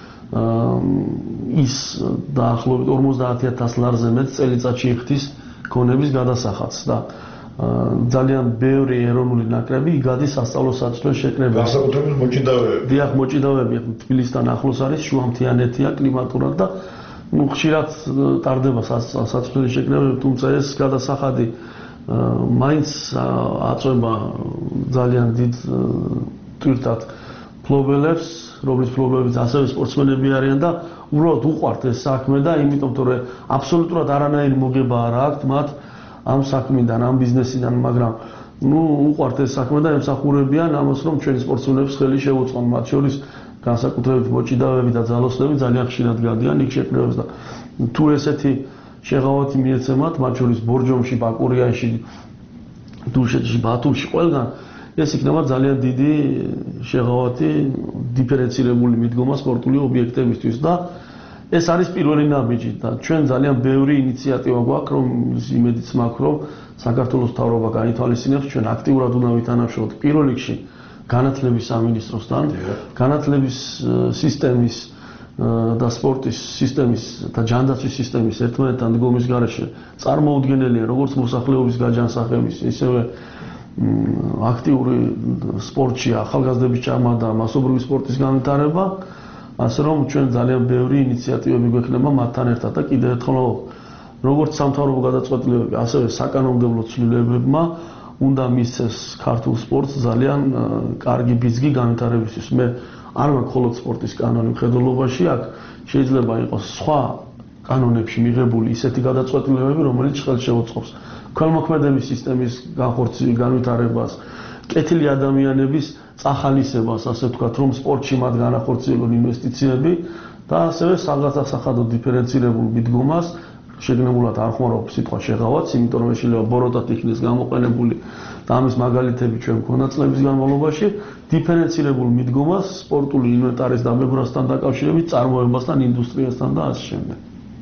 B: ის დაახლოებით 50000 ლარზე მეტ წელიწადში იხდის ქონების გადასახადს და ძალიან ბევრი ეროვნული ნაკრები გადის სასწავლო საწვრთნელ შეკრებებში.
A: განსაკუთრებით მოჭიდავეები.
B: დიახ, მოჭიდავეები თბილისთან ახლოს არის, შუამთიანეთია კლიმატურად და ხშირად ტარდება საწვრთნელი შეკრებები, თუმცა ეს გადასახადი მაინც აწვება ძალიან დიდ ტვირთად ფლობელებს, რომლის ფლობელებიც ასევე სპორტსმენები არიან და უბრალოდ უყვართ ეს საქმე და იმიტომ რომ აბსოლუტურად არანაირი მოგება არ აქვთ მათ ამ საქმიდან, ამ ბიზნესიდან, მაგრამ უყვართ ეს საქმე და ემსახურებიან ამას, რომ ჩვენი სპორტსმენებს ხელი შეუწყონ, მათ შორის განსაკუთრებით მოჭიდავეები და ძალოსნები ძალიან ხშირად გადიან იქ შეკრებებს და თუ ესეთი შეღავათი მიეცემათ, მათ შორის ბორჯომში, ბაკურიანში, დუშეთში, ბათუმში, ყველგან ეს იქნება ძალიან დიდი შეღავათი დიფერენცირებული მიდგომა სპორტული ობიექტებისთვის და ეს არის პირველი ნაბიჯი და ჩვენ ძალიან ბევრი ინიციატივა გვაქვს, რომ იმედიც მაქვს, რომ საქართველოს მთავრობა გაითვალისწინებს, ჩვენ აქტიურად უნდა ვითანამშრომლოთ პირველ რიგში განათლების სამინისტროსთან, განათლების სისტემის და სპორტის სისტემის და ჯანდაცვის სისტემის ერთმანეთთან დგომის გარეშე წარმოუდგენელია როგორც მოსახლეობის გაჯანსაღების, ისევე აქტიური სპორტში ახალგაზრდების ჭამა და მასობრივი სპორტის განვითარება, ასე რომ ჩვენ ძალიან ბევრი ინიციატივები გვექნება მათთან ერთად და კიდევ ერთხელ როგორც სამთავრობო გადაწყვეტილებები, ასევე საკანონმდებლო ცვლილებებმა უნდა მისცეს ქართულ სპორტს ძალიან კარგი ბიძგი განვითარებისთვის. მე არ მაქვს მხოლოდ სპორტის კანონი მხედველობაში, აქ შეიძლება იყოს სხვა კანონებში მიღებული ისეთი გადაწყვეტილებები, რომელიც ხელს შეუწყობს ქველმოქმედების სისტემის განვითარებას, კეთილი ადამიანების წახალისებას, ასე ვთქვათ, რომ სპორტში მათ განახორციელონ ინვესტიციები და ასევე საგადასახადო დიფერენცირებულ მიდგომას შეგნებულად არ ხმარობ სიტყვა შეღავათს, იმიტომ რომ შეიძლება ბოროტად იქნეს გამოყენებული და ამის მაგალითები ჩვენ გვქონდა წლების განმავლობაში, დიფერენცირებულ მიდგომას სპორტული ინვენტარის დაბებრასთან დაკავშირებით, წარმოებასთან, ინდუსტრიასთან და ასე შემდეგ.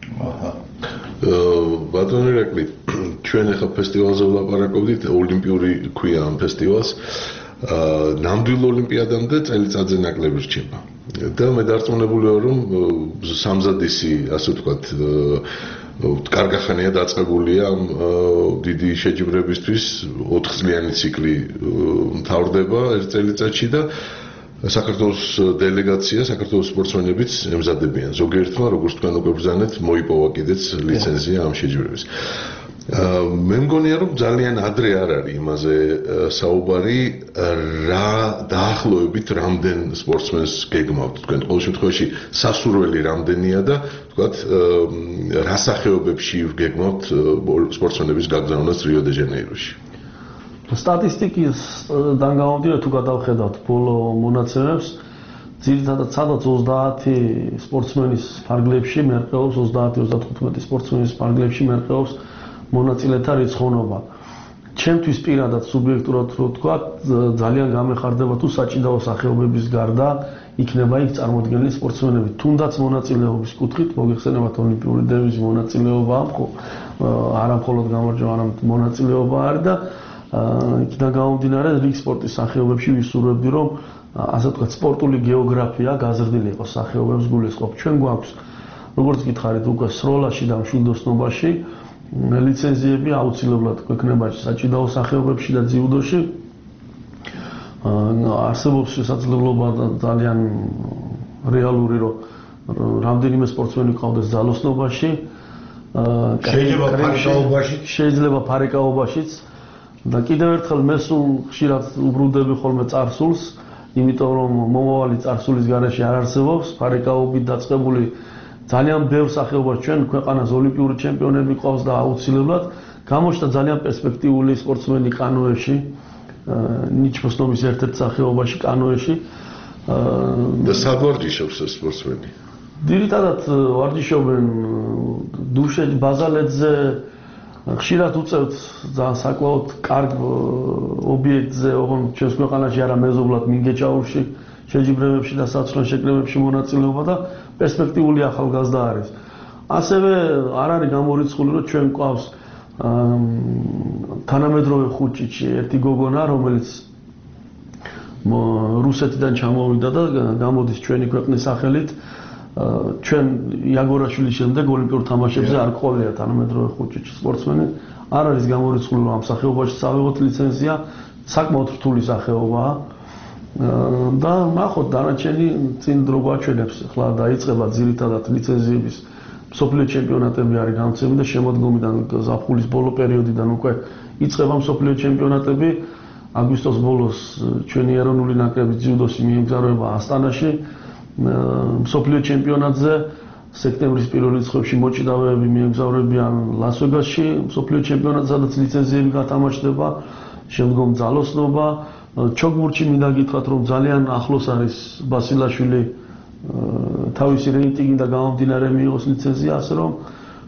C: ბატონო ირაკლი, ჩვენ ახლა ფესტივალზე ვლაპარაკობდით, ოლიმპიური ქვია ამ ფესტივალს. ნამდვილ ოლიმპიადამდე წელიწადზე ნაკლები რჩება. და მე დარწმუნებული ვარ, რომ სამზადისი, ასე ვთქვათ, კარგახანია დაწყებულია ამ დიდი შეჯიბრებისთვის 4 წლიანი ციკლი მთავრდება ერთ წელიწადში და საქართველოს დელეგაცია, საქართველოს სპორტსმენებიც ემზადებიან. ზოგიერთმა, როგორც თქვენ უკვე ბრძანეთ, მოიპოვა კიდეც ლიცენზია ამ შეჯიბრების. მე მგონია, რომ ძალიან ადრე არ არის იმაზე საუბარი, რა დაახლოებით რამდენ სპორტსმენს გეგმავთ თქვენ. ყოველ შემთხვევაში სასურველი რამდენია და თქვათ რა სახეობებში გეგმავთ სპორტსმენების გაგზავნას რიო-დე-ჟანეიროში.
B: სტატისტიკისგან გამომდინარე, თუ გადავხედავთ ბოლო მონაცემებს, ძირითადად სადაც 30 სპორტსმენის ფარგლებში მერყეობს 30-35 სპორტსმენის ფარგლებში მერყეობს მონაწილეთა რიცხოვნობა. ჩემთვის პირადად სუბიექტურად რო ვთქვა, ძალიან გამეხარდება თუ საჭიდაო სახეობების გარდა იქნება იქ წარმოდგენილი სპორტსმენები, თუნდაც მონაწილეობის კუთხით, მოგეხსენებათ ოლიმპიური დევიზი მონაწილეობა, არა მხოლოდ გამარჯვება, არამედ მონაწილეობა არის და იქიდან გამომდინარე რიგ სპორტის სახეობებში ვისურვებდი, რომ ასე ვთქვათ, სპორტული გეოგრაფია გაზრდილი იყოს სახეობებს გულისხმობ. ჩვენ გვაქვს, როგორც გითხარით, უკვე სროლაში და მშვილდოსნობაში ლიცენზიები აუცილებლად გვექნება საჭიდაო სახეობებში და ძიუდოში. არსებობს შესაძლებლობა ძალიან რეალური, რომ რამდენიმე სპორტსმენი ყავდეს ძალოსნობაში, შეიძლება ფარეკაობაშიც და კიდევ ერთხელ მე სულ ხშირად უბრუნდები ხოლმე წარსულს, იმიტომ რომ მომავალი წარსულის გარეშე არ არსებობს, ფარეკაობით დაწყებული ძალიან ბევრ სახეობას ჩვენ ქვეყანას ოლიმპიური ჩემპიონები ყავს და აუცილებლად გამოჩნდა ძალიან პერსპექტიული სპორტსმენი კანოეში, ნიჩბოსნობის ერთ-ერთ სახეობაში კანოეში.
C: და სად ვარჯიშობს ეს სპორტსმენი?
B: ძირითადად ვარჯიშობენ დუშეთ ბაზალეთზე, ხშირად უწევთ ძალიან საკმაოდ კარგ ობიექტზე, ოღონდ ჩვენს ქვეყანაში არა მეზობლად მინგეჭაურში, შეჯიბრებებში და საცვლელ შეკრებებში მონაწილეობა და პერსპექტიული ახალგაზრდა არის. ასევე არ არის გამორიცხული, რომ ჩვენ გვყავს თანამედროვე ხუჭიჩი ერთი გოგონა, რომელიც რუსეთიდან ჩამოვიდა და გამოდის ჩვენი ქვეყნის სახელით. ჩვენ იაგორაშვილის შემდეგ ოლიმპიურ თამაშებზე არ ყოლია თანამედროვე ხუჭიჩი სპორტსმენი. არ არის გამორიცხული, რომ ამ სახეობაში წავიღოთ ლიცენზია, საკმაოდ რთული სახეობაა. და ნახოთ დანარჩენი წინ დრო გვაჩვენებს, ახლა დაიწყება ძირითადად ლიცენზიების მსოფლიო ჩემპიონატები არის გამწევი და შემოდგომიდან ზაფხულის ბოლო პერიოდიდან უკვე იწყება მსოფლიო ჩემპიონატები. აგვისტოს ბოლოს ჩვენი ეროვნული ნაკრები ძიუდოში მიემგზავრება ასტანაში მსოფლიო ჩემპიონატზე, სექტემბრის პირველ რიცხვებში მოჭიდავეები მიემგზავრებიან ლას-ვეგასში მსოფლიო ჩემპიონატზე, სადაც ლიცენზიები გათამაშდება, შემდგომ ძალოსნობა. ჩოგბურთში მინდა გითხრათ, რომ ძალიან ახლოს არის ბასილაშვილი თავისი რეიტინგი და გამომდინარე მიიღოს ლიცენზია, ასე რომ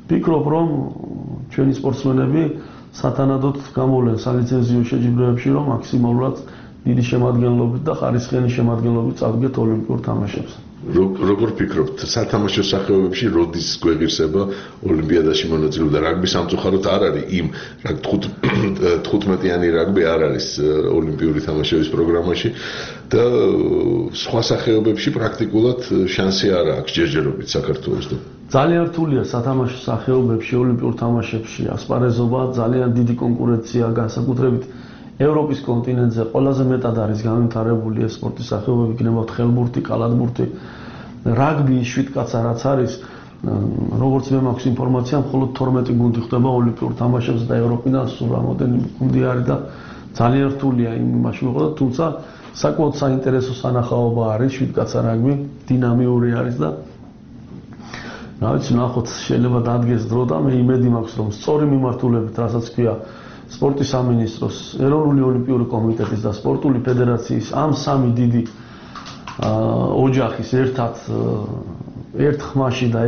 B: ვფიქრობ, რომ ჩვენი სპორტსმენები სათანადოდ გამოვლენ სალიცენზიო შეჯიბრებებში, რომ მაქსიმალურად დიდი შემადგენლობით და ხარისხიანი შემადგენლობით წავდგეთ ოლიმპიურ თამაშებზე.
C: როგორ ფიქრობთ, სათამაშო სახეობებში როდის გვეღირსება ოლიმპიადაში მონაწილეობა? რაგბი სამწუხაროდ არ არის იმ 15-იანი რაგბი არ არის ოლიმპიური თამაშების პროგრამაში და სხვა სახეობებში პრაქტიკულად შანსი არ აქვს ჯერჯერობით საქართველოს და
B: ძალიან რთულია სათამაშო სახეობებში ოლიმპიურ თამაშებში ასპარეზობა, ძალიან დიდი კონკურენცია, განსაკუთრებით ევროპის კონტინენტზე ყველაზე მეტად არის განვითარებული ეს სპორტის სახეობები, იქნება თხელბურთი, კალათბურთი, რაგბი, შვიდკაცა რაც არის, როგორც მე მაქვს ინფორმაცია, მხოლოდ 12 გუნდი ხდება ოლიმპიურ თამაშებზე და ევროპიდან სულ რამოდენი გუნდი არის და ძალიან რთულია იმ იმაში მოხდა, თუმცა საკმაოდ საინტერესო სანახაობა არის შვიდკაცა რაგბი, დინამიური არის და რა ვიცი, ნახოთ, შეიძლება დადგეს დრო და მე იმედი მაქვს, რომ სწორი მიმართულებით, რასაც ქვია სპორტის სამინისტროს, ეროვნული ოლიმპიური კომიტეტის და სპორტული ფედერაციის ამ სამი დიდი ოჯახის ერთ ხმაში და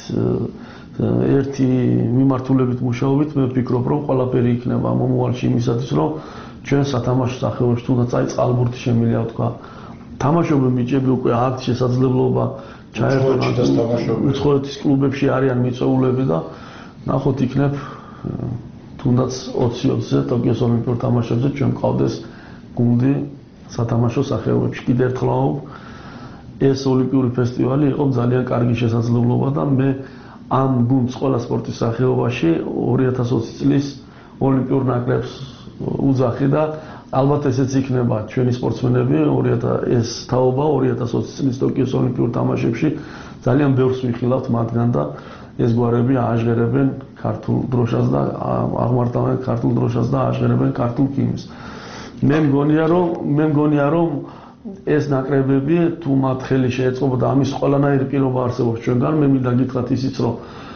B: ერთი მიმართულებით მუშაობით მე ვფიქრობ, რომ ყველაფერი იქნება მომავალში იმისათვის, რომ ჩვენ სათამაშო სახეობებში თუნდაც წყალბურთი შემიძლია ვთქვა, თამაშობენ ბიჭები უკვე აქვთ შესაძლებლობა ჩაერთონ უცხოეთის კლუბებში არიან მიწვეულები და ნახოთ იქნებ თუნდაც 20-20-ზე ტოკიოს ოლიმპიურ თამაშებზე ჩვენ ყავდეს გუნდი სათამაშო სახეობებში. კიდევ ერთხელ ვამბობ, ეს ოლიმპიური ფესტივალი იყო ძალიან კარგი შესაძლებლობა და მე ამ გუნდს ყველა სპორტის სახეობაში 2020 წლის ოლიმპიურ ნაკრებს უძახი და ალბათ ესეც იქნება ჩვენი სპორტსმენები ეს თაობა 2020 წლის ტოკიოს ოლიმპიურ თამაშებში ძალიან ბევრს ვიხილავთ მათგან და ეს გვარები ააჟღერებენ ქართულ დროშას და აღმართავენ ქართულ დროშას და ააჟღერებენ ქართულ ჰიმნს. მე მგონია რომ ეს ნაკრებები თუ მათ ხელი შეეწყობა და ამის ყველანაირი პირობა არსებობს ჩვენგან, მე მინდა გითხრათ ისიც, რომ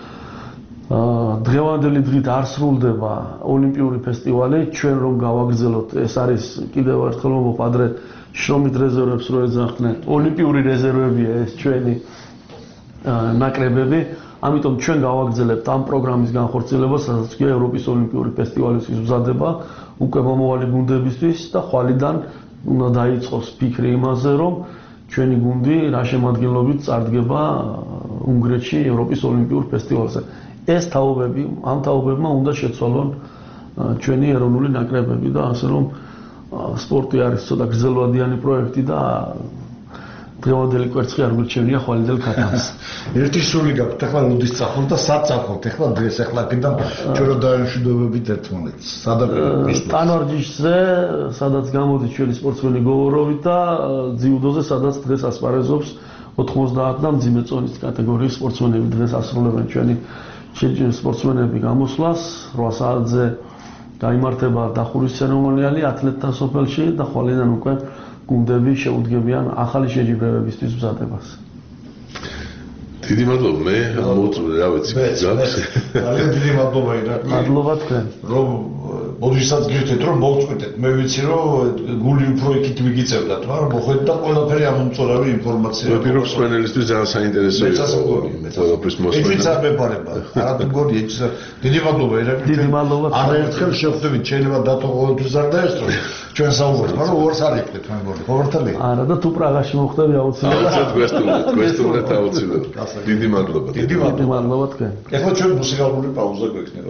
B: დღევანდელი დღით არ სრულდება ოლიმპიური ფესტივალი, ჩვენ რომ გავაგრძელოთ, ეს არის კიდევ ერთხელ ვამბობ, ადრე შრომით რეზერვებს რო ეძახდნენ, ოლიმპიური რეზერვებია ეს ჩვენი ნაკრებები, ამიტომ ჩვენ გავაგრძელებთ ამ პროგრამის განხორციელებას, სადაც კი ევროპის ოლიმპიური ფესტივალისთვის მზადება უკვე მომავალი გუნდებისთვის და ხვალიდან უნდა დაიწყოს ფიქრი იმაზე, რომ ჩვენი გუნდი რა შემადგენლობით წარდგება უნგრეთში ევროპის ოლიმპიურ ფესტივალზე. ეს თაობები, ამ თაობებმა უნდა შეცვალონ ჩვენი ეროვნული ნაკრებები და ასე რომ სპორტი არის ცოტა გრძელვადიანი პროექტი და დღევანდელი კვერცხი არ გვირჩევია ხვალინდელ ქათამს.
A: ერთი სული გაქვთ, ახლა როდის წახვალთ და სად წახვალთ? ახლა დღეს ახლა კიდევ ჩვენ რო დაემშვიდობებით ერთმანეთს. სადაპირო
B: სტანვარჯიშზე, სადაც გამოდის ჩვენი სპორტსმენი გოვოროვით და ძიუდოზე, სადაც დღეს ასპარეზობს 90 და მძიმე წონის კატეგორიის სპორტსმენები დღეს ასრულებენ ჩვენი სპორტსმენები გამოსვლას 8 საათზე გაიმართება დახურვის ცერემონიალი ათლეტთა სოფელში და ხვალიდან უკვე გუნდები შეუდგებიან ახალი შეჯიბრებებისთვის მზადებას.
C: დიდი მადლობა, მე მოუწოდე, რა ვიცი, გავს.
A: ძალიან დიდი მადლობა ირაკლი.
B: მადლობა თქვენ.
A: რომ მოდისაც გირთეთ რომ მოვწყვეტეთ, მე ვიცი რომ გული უფრო იქით მიგიწევდათ, მაგრამ მოხვედით და ყველაფერი ამომწორავი ინფორმაცია.
C: ვფიქრობ სპეციალისტების ძალიან საინტერესო იყო. ყველაფრის მოსმენა.
A: ეჭვიც არ მეპარება. არათუ გონი ეჭვიც. დიდი მადლობა ირაკლი.
B: დიდი მადლობა.
A: არაერთხელ შევხვდებით, შეიძლება დათო ყოველთვის არ დაესწრო. ჩვენ საუბრობთ, მაგრამ უარს არ იყდეთ მე მგონი. ხომართალია.
B: არა და თუ პრაღაში მოხდები აუცილებლად.
C: გვესტუმრეთ აუცილებლად. დიდი მადლობა.
B: დიდი მადლობა თქვენ.
A: ეხლა ჩვენ მუსიკალური პაუზა გვექნება.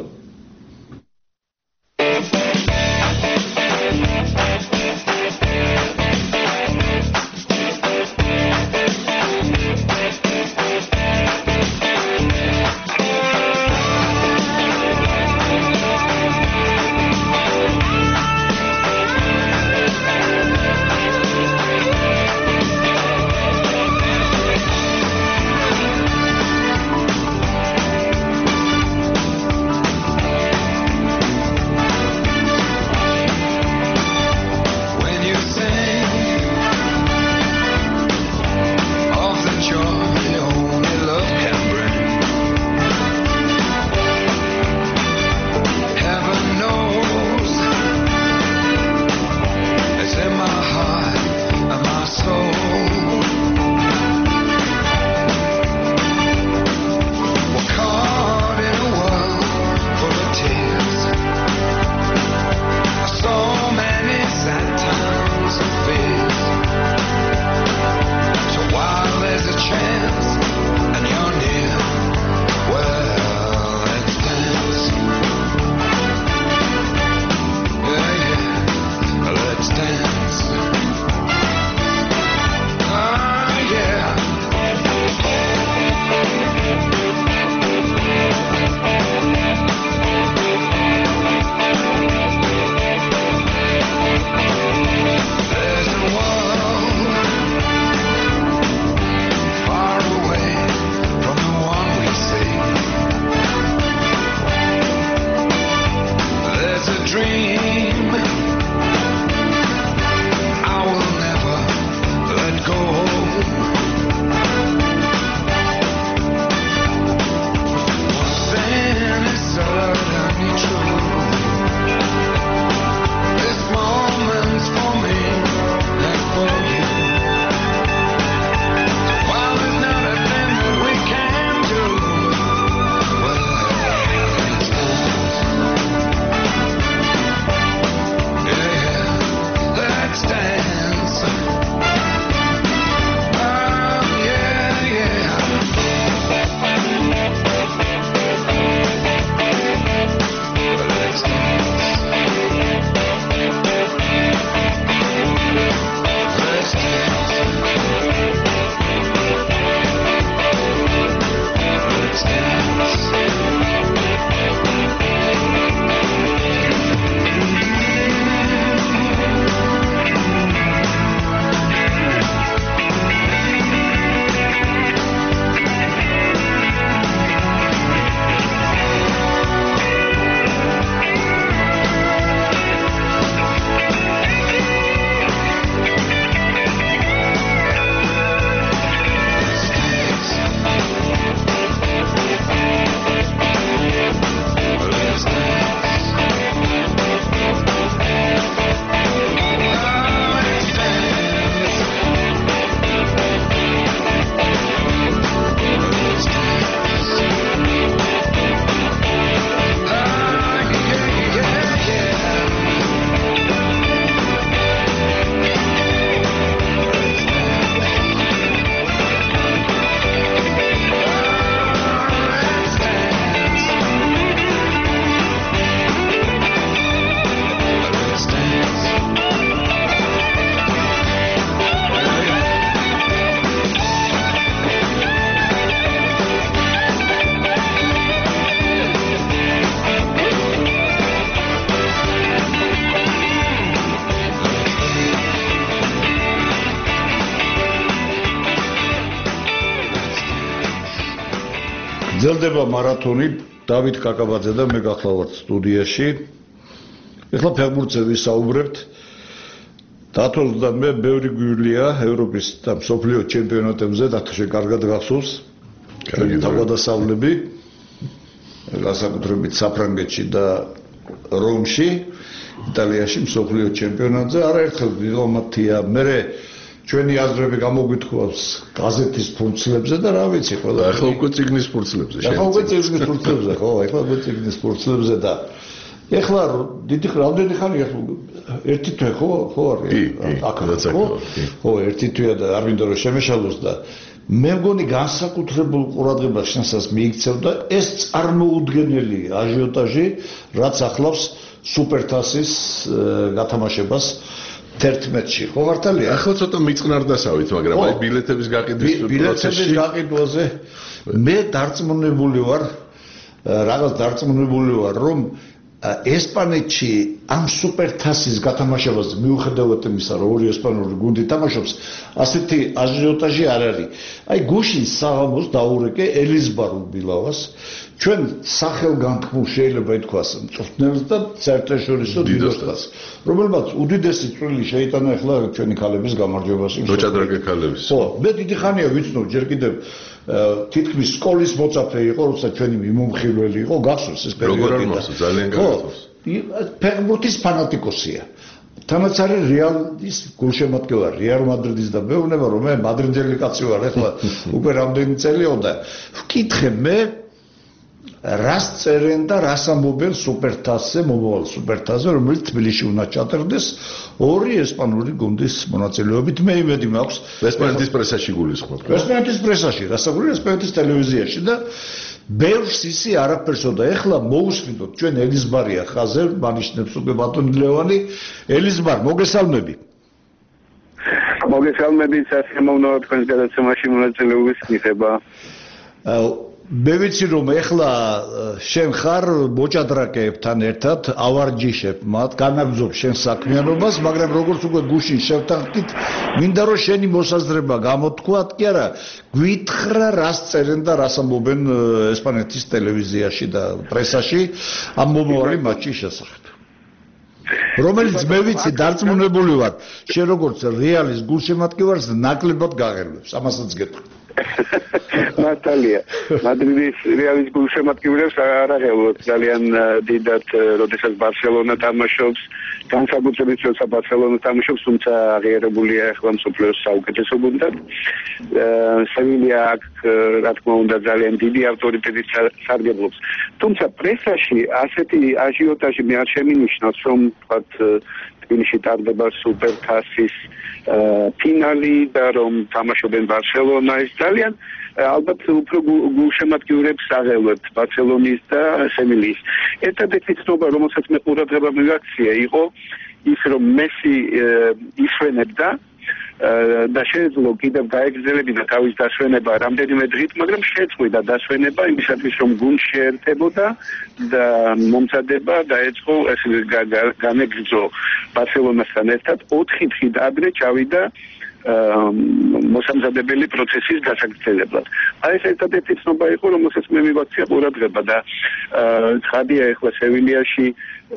A: გრძელდება მარათონი დავით კაკაბაძე და მე გახლავართ სტუდიაში. ეხლა ფეხბურთზე ვისაუბრებთ. დათვალიერებამდე ბევრი გვირია ევროპის და მსოფლიო ჩემპიონატებზე დათაშე კარგად გახსოვს. თავგადასავლები განსაკუთრებით საფრანგეთში და რომში, იტალიაში მსოფლიო ჩემპიონატზე არაერთხელ ვიღალმათია. მე ჩვენი აზრები გამოგვითხოვს გაზეთის ფურცლებზე და რა ვიცი, ყველა
C: ახლა უკვე ციგნის ფურცლებზე
A: ახლა უკვე ციგნის ფურცლებზე, ხო, ახლა უკვე ციგნის ფურცლებზე და ეხლა დიდი რამდენი ხანია ერთი თვე ხო არის აქაც ხო ერთი თვეა და არ მინდა რომ შემეშალოს და მე მგონი განსაკუთრებულ ყურადღებას შენსაც მიიქცევ და ეს წარმოუდგენელი აჟიოტაჟი რაც ახლავს სუპერთასის გათამაშებას 11-ში ხო მართალია
C: ახლა ცოტა მიწყნარდასავით მაგრამ აი ბილეთების გაყიდვის
A: გაყიდვაზე მე დარწმუნებული ვარ რომ ესპანეთში ამ სუპერთასის გათამაშებას მიუხედავად იმისა რომ ორი ესპანური გუნდი თამაშობს ასეთი აჟიოტაჟი არ არის აი გუშინ საღამოს დაურეკე ელიზბარ უბილავას ჩვენ სახელგანთქმულ შეიძლება ითქვას მწვრთნელს და საერთაშორისო დიდოსტას რომელმაც უდიდესი წვლილი შეიტანა ახლა ჩვენი ქალების გამარჯვებაში
C: მოჭადრაკე ქალების
A: ხო მე დიდი ხანია ვიცნობ ჯერ კიდევ თითქმის სკოლის მოწაფე იყო როცა ჩვენი მიმომხილველი იყო გახსოვს ეს პერიოდი
C: როგორ არ მახსოვს ძალიან გახსოვს
A: ფეხბურთის ფანატიკოსია თანაც არის რეალის გულშემატკივარი რეალ მადრიდის და მეუბნება რომ მე მადრიდელი კაცი ვარ ახლა უკვე რამდენი წელია და ვკითხე მე რას წერენ და რას ამბობენ სუპერთასზე მომავალ სუპერთასზე რომელიც თბილისში უნდა ჩატარდეს ორი ესპანური გუნდის მონაწილეობით მე იმედი მაქვს
C: ესპანეთის პრესაში გულისხმობ
A: ესპანეთის პრესაში რასაკვირველია ესპანეთის ტელევიზიაში და ბევრს ისი არაფერსო და ეხლა მოусმინოთ ჩვენ ელიზბარია ხაზე მანიშნებს უკვე ბატონი ლევანი ელიზბარ მოგესალმები
D: მოგესალმები სასიამოვნოა თქვენს გადაცემაში მონაწილეობის მიღება
A: მე ვიცი რომ ეხლა შენ ხარ მოჭადრაკეებთან ერთად ავარჯიშებ მათ განაგზობ შენ საქმიანობას მაგრამ როგორც უკვე გუშინ შევთანხმდით მინდა რომ შენი მოსაზრება გამოთქვათ კი არა გვითხრა რას წერენ და რას ამბობენ ესპანეთის ტელევიზიაში და პრესაში ამ მომავალი მატჩის შესახებ რომელიც მე ვიცი დარწმუნებული ვარ შენ როგორც რეალის გულშემატკივარს ნაკლებად გაღელვებს ამასაც გეტყვი
D: ნატალია მადრიდის რეალის გულშემატკივრებს არ აღელვებს ძალიან დიდად როდესაც ბარსელონა თამაშობს განსაკუთრებით როცა ბარსელონა თამაშობს თუმცა აღიარებულია ახლა მსოფლიოს საუკეთესო გუნდად სევილია აქ რა თქმა უნდა ძალიან დიდი ავტორიტეტით სარგებლობს თუმცა პრესაში ასეთი აჟიოტაჟი მე არ შემინიშნავს რომ თქვათ თბილისში ტარდება სუპერთასის ფინალი და რომ თამაშობენ ბარსელონა ის ძალიან ალბათ უფრო გულშემატკივრებს აღელვებთ ბარსელონის და სევილიის ერთადერთი ცნობა რომელსაც მე ყურადღება მივაქცია იყო ის რომ მესი ისვენებდა და შეეძლო კიდევ გაეგრძელებინა თავის დასვენება რამდენიმე დღით, მაგრამ შეწყვიტა დასვენება იმისათვის რომ გუნდში შეერთებოდა და მომზადება დაეწყო ეს განეგრძო ბარსელონასთან ერთად 4 დღით ადრე ჩავიდა მოსამზადებელი პროცესის გასაგრძელებლად. აი ეს ერთადერთი ცნობა იყო, რომელსაც მე მივაქცია ყურადღება და ცხადია ახლა სევილიაში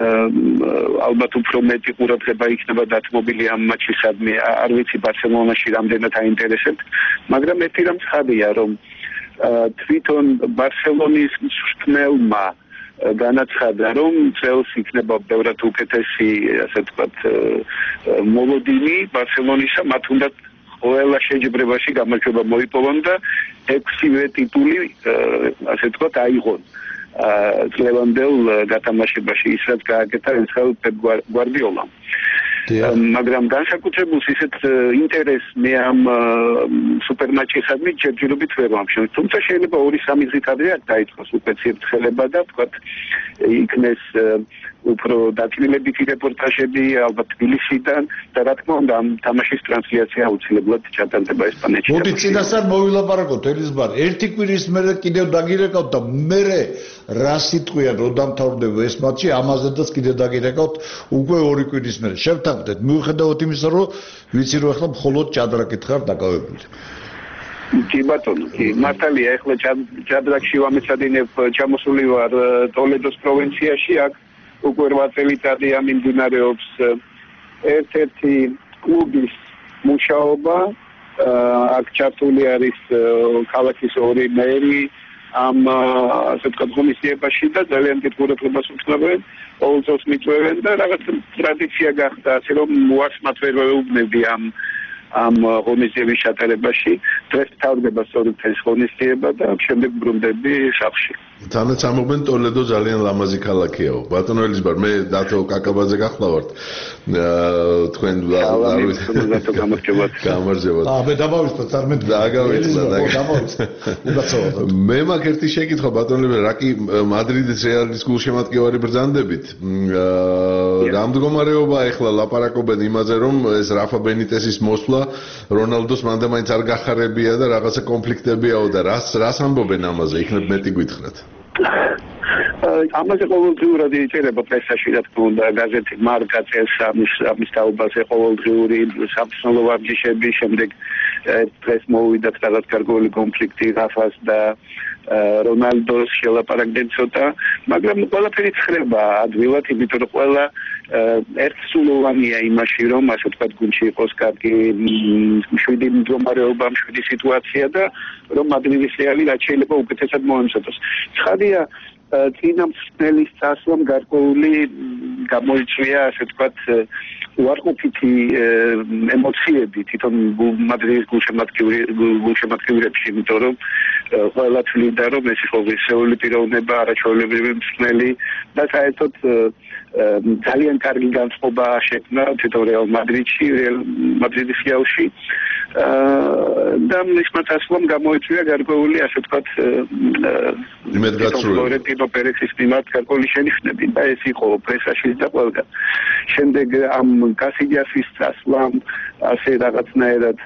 D: ალბათ უფრო მეტი ყურადღება იქნება დათმობილი ამ მატჩისადმი. არ ვიცი ბარსელონაში რამდენად აინტერესებთ, მაგრამ ერთი რამ ცხადია, რომ თვითონ ბარსელონის მწვრთნელმა განაცხადა რომ წელს იქნება ბევრად უკეთესი ასე ვთქვათ მოლოდინი ბარსელონისა მათ უნდა ყველა შეჯიბრებაში გამარჯვება მოიპოვონ და 6-ვე ტიტული ასე ვთქვათ აიღონ წლევანდელ გათამაშებაში ის რაც გააკეთა ერთხელ პეპ გვარდიოლამ მაგრამ განსაკუთრებულ ისეთ ინტერესს მე ამ სუპერმატჩისადმი ჯერჯერობით ვერ ვამშევ. თუმცა შეიძლება 2-3 დღით ადრე აქ დაიწყოს უკვე ცირთხელება და ვთქვათ იქნეს უფრო დაწინაურებითი რეპორტაჟები ალბათ თბილისიდან და რა თქმა უნდა ამ თამაშის ტრანსლაცია აუცილებლად ჩატარდება ესპანეთში.
A: მოდი წინასწარ მოვილაპარაკოთ ელიზბარ. ერთი კვირის მერე კიდევ დაგირეკავთ და მერე რა სიტყვიან რომ დამთავრდება ეს მატჩი ამაზედაც კიდევ დაგირეკავთ უკვე 2 კვირის მერე. შევთანხმდეთ მიუხედავად იმისა რომ ვიცი რომ ახლა მხოლოდ ჭადრაკით ხარ დაკავებული.
D: კი ბატონო, კი მართალია, ეხლა ჯადრაკში ვამეცადინებ ჩამოსული ვარ ტოლედოს პროვინციაში, აქ უკვე 8 წელიწადი მიმდინარეობს ერთ-ერთი კლუბის მუშაობა, აქ ჩართული არის ქალაქის 2 მერი, ამ ასე ვთქვათ ღონისძიებაში და ძალიან დიდ ყურადღებას უთმობენ, ყოველწელს მიწვევენ და რაღაც ტრადიცია გახდა, ასე რომ უარს მათ ვერ ვეუბნები ამ ღონისძიების ჩატარებაში. დღეს თავდება სწორედ ეს ღონისძიება და შემდეგ ბრუნდები სახლში.
C: თანაც ამობენ ტოლედო ძალიან ლამაზი ქალაქიაო. ბატონო ელიზბარ, მე დათო კაკაბაძე გახლავართ. თქვენ გამარჯობათ.
A: მე დამავიწყოთ, წარმეთ.
C: დამავიწყოთ. მე მაგ ერთი შეკითხვა ბატონო ელიზბარ, რა კი მადრიდის რეალის გულშემატკივარი ბრძანდებით. რა მდგომარეობა ეხლა ლაპარაკობენ იმაზე, რომ ეს რაფა ბენიტესის მოსვლა რონალდოს მანდა მაინც არ გახარებია და რაღაცა კონფლიქტებიაო და რას ამბობენ ამაზე, იქნებ მეტი გითხრათ.
D: ამაზე ყოველდღიურად იწერება პრესაში, რა თქმა უნდა, გაზეთი მარკა წერს ამის თაობაზე ყოველდღიური სამწუხარო ვარჯიშები, შემდეგ დღეს მოვიდა რაღაც გარკვეული კონფლიქტი რაფას და რონალდოს შელაპარაკდნენ ცოტა, მაგრამ ყველაფერი ცხრება ადვილად, იმიტომ რომ ყველა ერთსულოვანია იმაში, რომ ასე ვთქვათ, გუნდში იყოს კარგი მშვიდი მდგომარეობა, მშვიდი სიტუაცია და რომ მადრიდის რეალი რაც შეიძლება უკეთესად მოემზადოს. ცხადია, წინა მსმელის წასვლამ გარკვეული გამოიწვია, ასე ვთქვათ, უარყოფითი ემოციები თვითონ მადრიდის გულშემატკივრებში, იმიტომ რომ ყველა თვლიდა, რომ ეს იყო ვესეული პიროვნება, არაჩვეულებრივი მსმელი და საერთოდ ძალიან კარგი განწყობა შექმნა თვითონ რეალ მადრიდში, რეალ მადრიდის რეალში და მისმა წასვლამ გამოიწვია გარკვეული, ასე ვთქვათ,
C: იმედგაცრუება
D: პერესის მიმართ გარკვეული შენიშვნები და ეს იყო პრესაში და ყველგან. შემდეგ ამ კასილიასის წასვლამ ასე რაღაცნაირად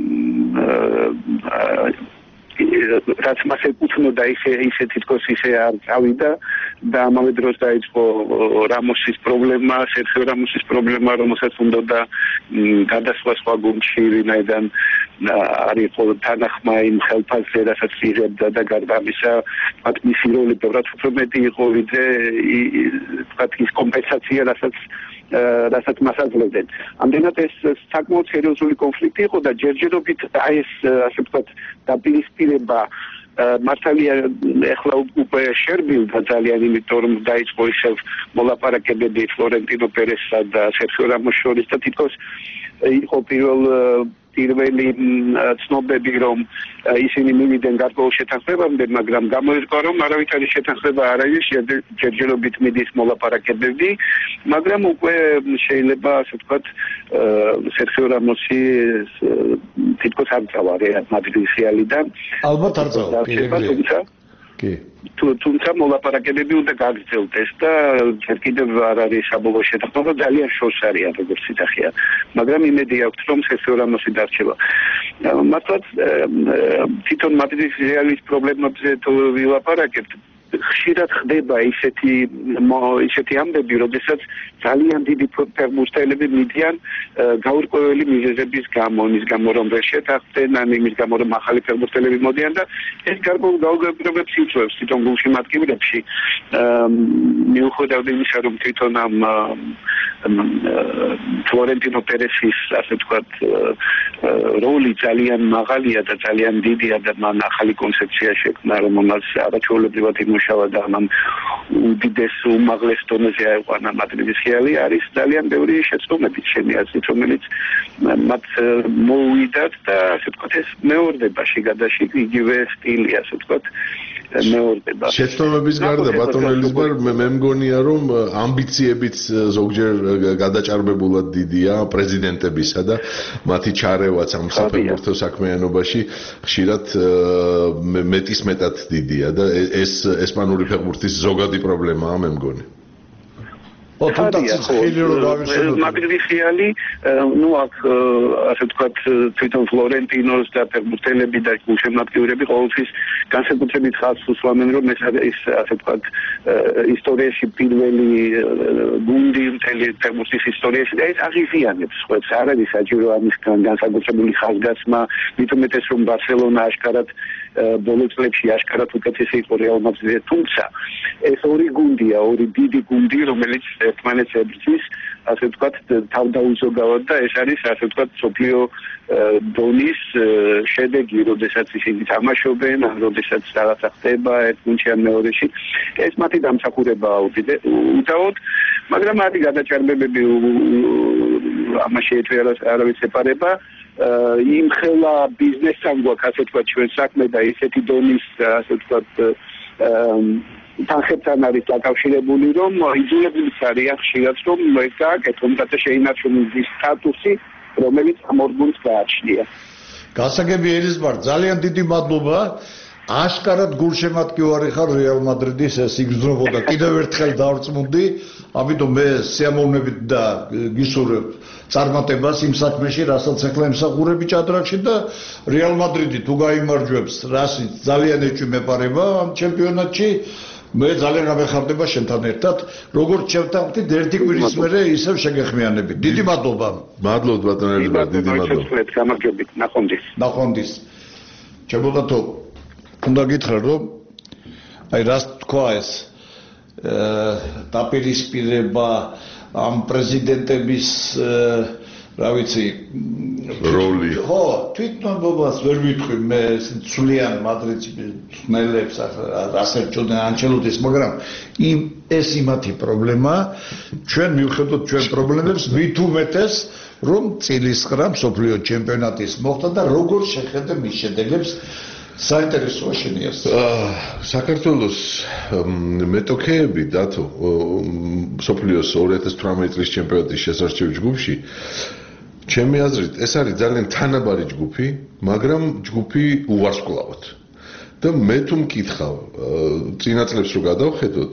D: რაც მას ეკუთვნოდა ისე თითქოს ისე არ წავიდა და ამავე დროს დაიწყო რამოსის პრობლემა, სერხიო რამოსის პრობლემა, რომელსაც უნდა გადასვლა სხვა გუნდში, ვინაიდან არ იყო თანახმა იმ ხელფასზე, რასაც იღებდა და გარდა ამისა, მათ მისი როლი ბევრად უფრო მეტი იყო, ვიდრე თქვათ ის კომპენსაცია, რასაც მას აძლევდნენ. ამდენად ეს საკმაოდ სერიოზული კონფლიქტი იყო და ჯერჯერობით ეს ასე ვთქვათ დაპირისპირება მართალია ეხლა უკვე შერბილდა ძალიან, იმიტომ რომ დაიწყო ისევ მოლაპარაკებები ფლორენტინო პერესსა და სერხიო რამოს შორის და თითქოს იყო პირველი ცნობები, რომ ისინი მივიდნენ გარკვეულ შეთანხმებამდე, მაგრამ გამოირკვა, რომ არავითარი შეთანხმება არ არის, ჯერჯერობით მიდის მოლაპარაკებები, მაგრამ უკვე შეიძლება, ასე ვთქვათ, სერხიო რამოსი თითქოს არ წავა მადრიდის რეალიდან.
A: ალბათ არ წავა, კი.
D: თუმცა მოლაპარაკებები უნდა გაგრძელდეს და ჯერ კიდევ არ არის საბოლოო შეთანხმება, ძალიან შორს არიან როგორც ითახია, მაგრამ იმედი აქვს, რომ სერხიო რამოსი დარჩება. მართლაც თვითონ მადრიდის რეალის პრობლემებზე თუ ვილაპარაკებთ, ხშირად ხდება ისეთი ამბები, როდესაც ძალიან დიდი ფეხბურთელები მიდიან გაურკვეველი მიზეზების გამო, ის გამო რომ ვერ შეთანხმდნენ, ან იმის გამო რომ ახალი ფეხბურთელები მოდიან და ეს გარკვეულ გაუგებრობებს იწვევს თვითონ გულშემატკივრებში. მიუხედავად იმისა, რომ თვითონ ამ ფლორენტინო პერესის, ასე ვთქვათ, როლი ძალიან მაღალია და ძალიან დიდია და მან ახალი კონცეფცია შექმნა, რომელმაც არაჩვეულებრივად იმუშავა და ამ უდიდეს უმაღლეს დონეზე აიყვანა მადრიდის რეალი, არის ძალიან ბევრი შეცდომები ჩემი აზრით, რომელიც მათ მოუვიდათ და ასე ვთქვათ, ეს მეორდება შიგადაში იგივე სტილი, ასე ვთქვათ, მეორდება.
C: შეცდომების გარდა ბატონო ელიზბარ, მე მგონია, რომ ამბიციებიც ზოგჯერ გადაჭარბებულად დიდია პრეზიდენტებისა და მათი ჩარევაც ამ საფეხბურთო საქმიანობაში ხშირად მეტისმეტად დიდია და ეს ესპანური ფეხბურთის ზოგადი პრობლემაა, მე მგონი.
A: თუნდაც ხილი რო გავიხსენოთ.
D: მაგრი ხიალი, ну აქ ასე ვთქვათ, თვითონ ფლორენტინოს და ფეხბურთელები და გულშემატკივრები ყოველთვის განსაკუთრებით ხაზს უსვამენ, რომ ეს არის ასე ვთქვათ, ისტორიაში პირველი გუნდი მთელი ფეხბურთის ისტორიაში და ეს აღიზიანებს ხვებს. არ არის საჭირო ამისგან განსაკუთრებული ხაზგასმა, მით უმეტეს რომ ბარსელონა აშკარად ბოლო წლებში აშკარად უკეთესი იყო რეალ მადრიდზე, თუმცა ეს ორი გუნდია, ორი დიდი გუნდი, რომელიც ერთმანეთს ებრძვის, ასე ვთქვათ, თავდაუზოგავად და ეს არის ასე ვთქვათ, სოფლიო დონის შედეგი, როდესაც ისინი თამაშობენ, ან როდესაც რაღაცა ხდება ერთ გუნდში ან მეორეში. ეს მათი დამსახურებაა უდაოდ, მაგრამ მათი გადაჭარბებები ამაში არავის ეპარება. იმ ხელა ბიზნესთან გვაქვს, ასე ვთქვათ, ჩვენ საქმე და ისეთი დონის, ასე ვთქვათ, თანხებთან არის დაკავშირებული, რომ იძულებულიც არიან ხშირად, რომ გააკეთონ და შეინარჩუნონ ის სტატუსი, რომელიც ამ ორ გუნდს გააჩნია.
A: გასაგები ელიზბარ, ძალიან დიდი მადლობა. აშკარად გულშემატკივარი ხარ რეალ მადრიდის ეს იგრძნობოდა. კიდევ ერთხელ დავწმუნდი, ამიტომ მე სიამოვნებით და გისურვებ წარმატებას იმ საქმეში, რასაც ახლა ემსახურები ჭადრაკში და რეალ მადრიდი თუ გაიმარჯვებს, რასიც ძალიან ეჭვმეპარება ამ ჩემპიონატში. მე ძალიან გამეხარდება შენთან ერთად, როგორც შევთანხმდით ერთი კვირის მერე ისევ შეგეხმიანებით. დიდი მადლობა.
C: მადლობთ ბატონო ელიზბარ, დიდი მადლობა.
D: გამარჯვებით, ნახვამდის.
A: ნახვამდის. ჩემბოდათო უნდა გითხრა, რომ აი რას თქვა ეს დაპირისპირება ამ პრეზიდენტების რა ვიცი
C: როლი.
A: ხო, თვითმფრინავს ვერ ვიტყვი მე სულიან მადრიდის ხმელებს ასერჩოდნენ ანჩელოტის, მაგრამ ეს იმათი პრობლემა, ჩვენ მივხედოთ ჩვენ პრობლემებს, მით უმეტეს რომ წილისყრა მსოფლიო ჩემპიონატის მოხდა და როგორ შეხედე მის შედეგებს საინტერესოა შენიას.
C: საქართველოს მეტოქეები დათო მსოფლიოს 2018 წლის ჩემპიონატის შესარჩევ ჯგუფში ჩემი აზრით ეს არის ძალიან თანაბარი ჯგუფი, მაგრამ ჯგუფი უვარსკვლავად. და მე თუ მკითხავ წინა წლებს რო გადავხედოთ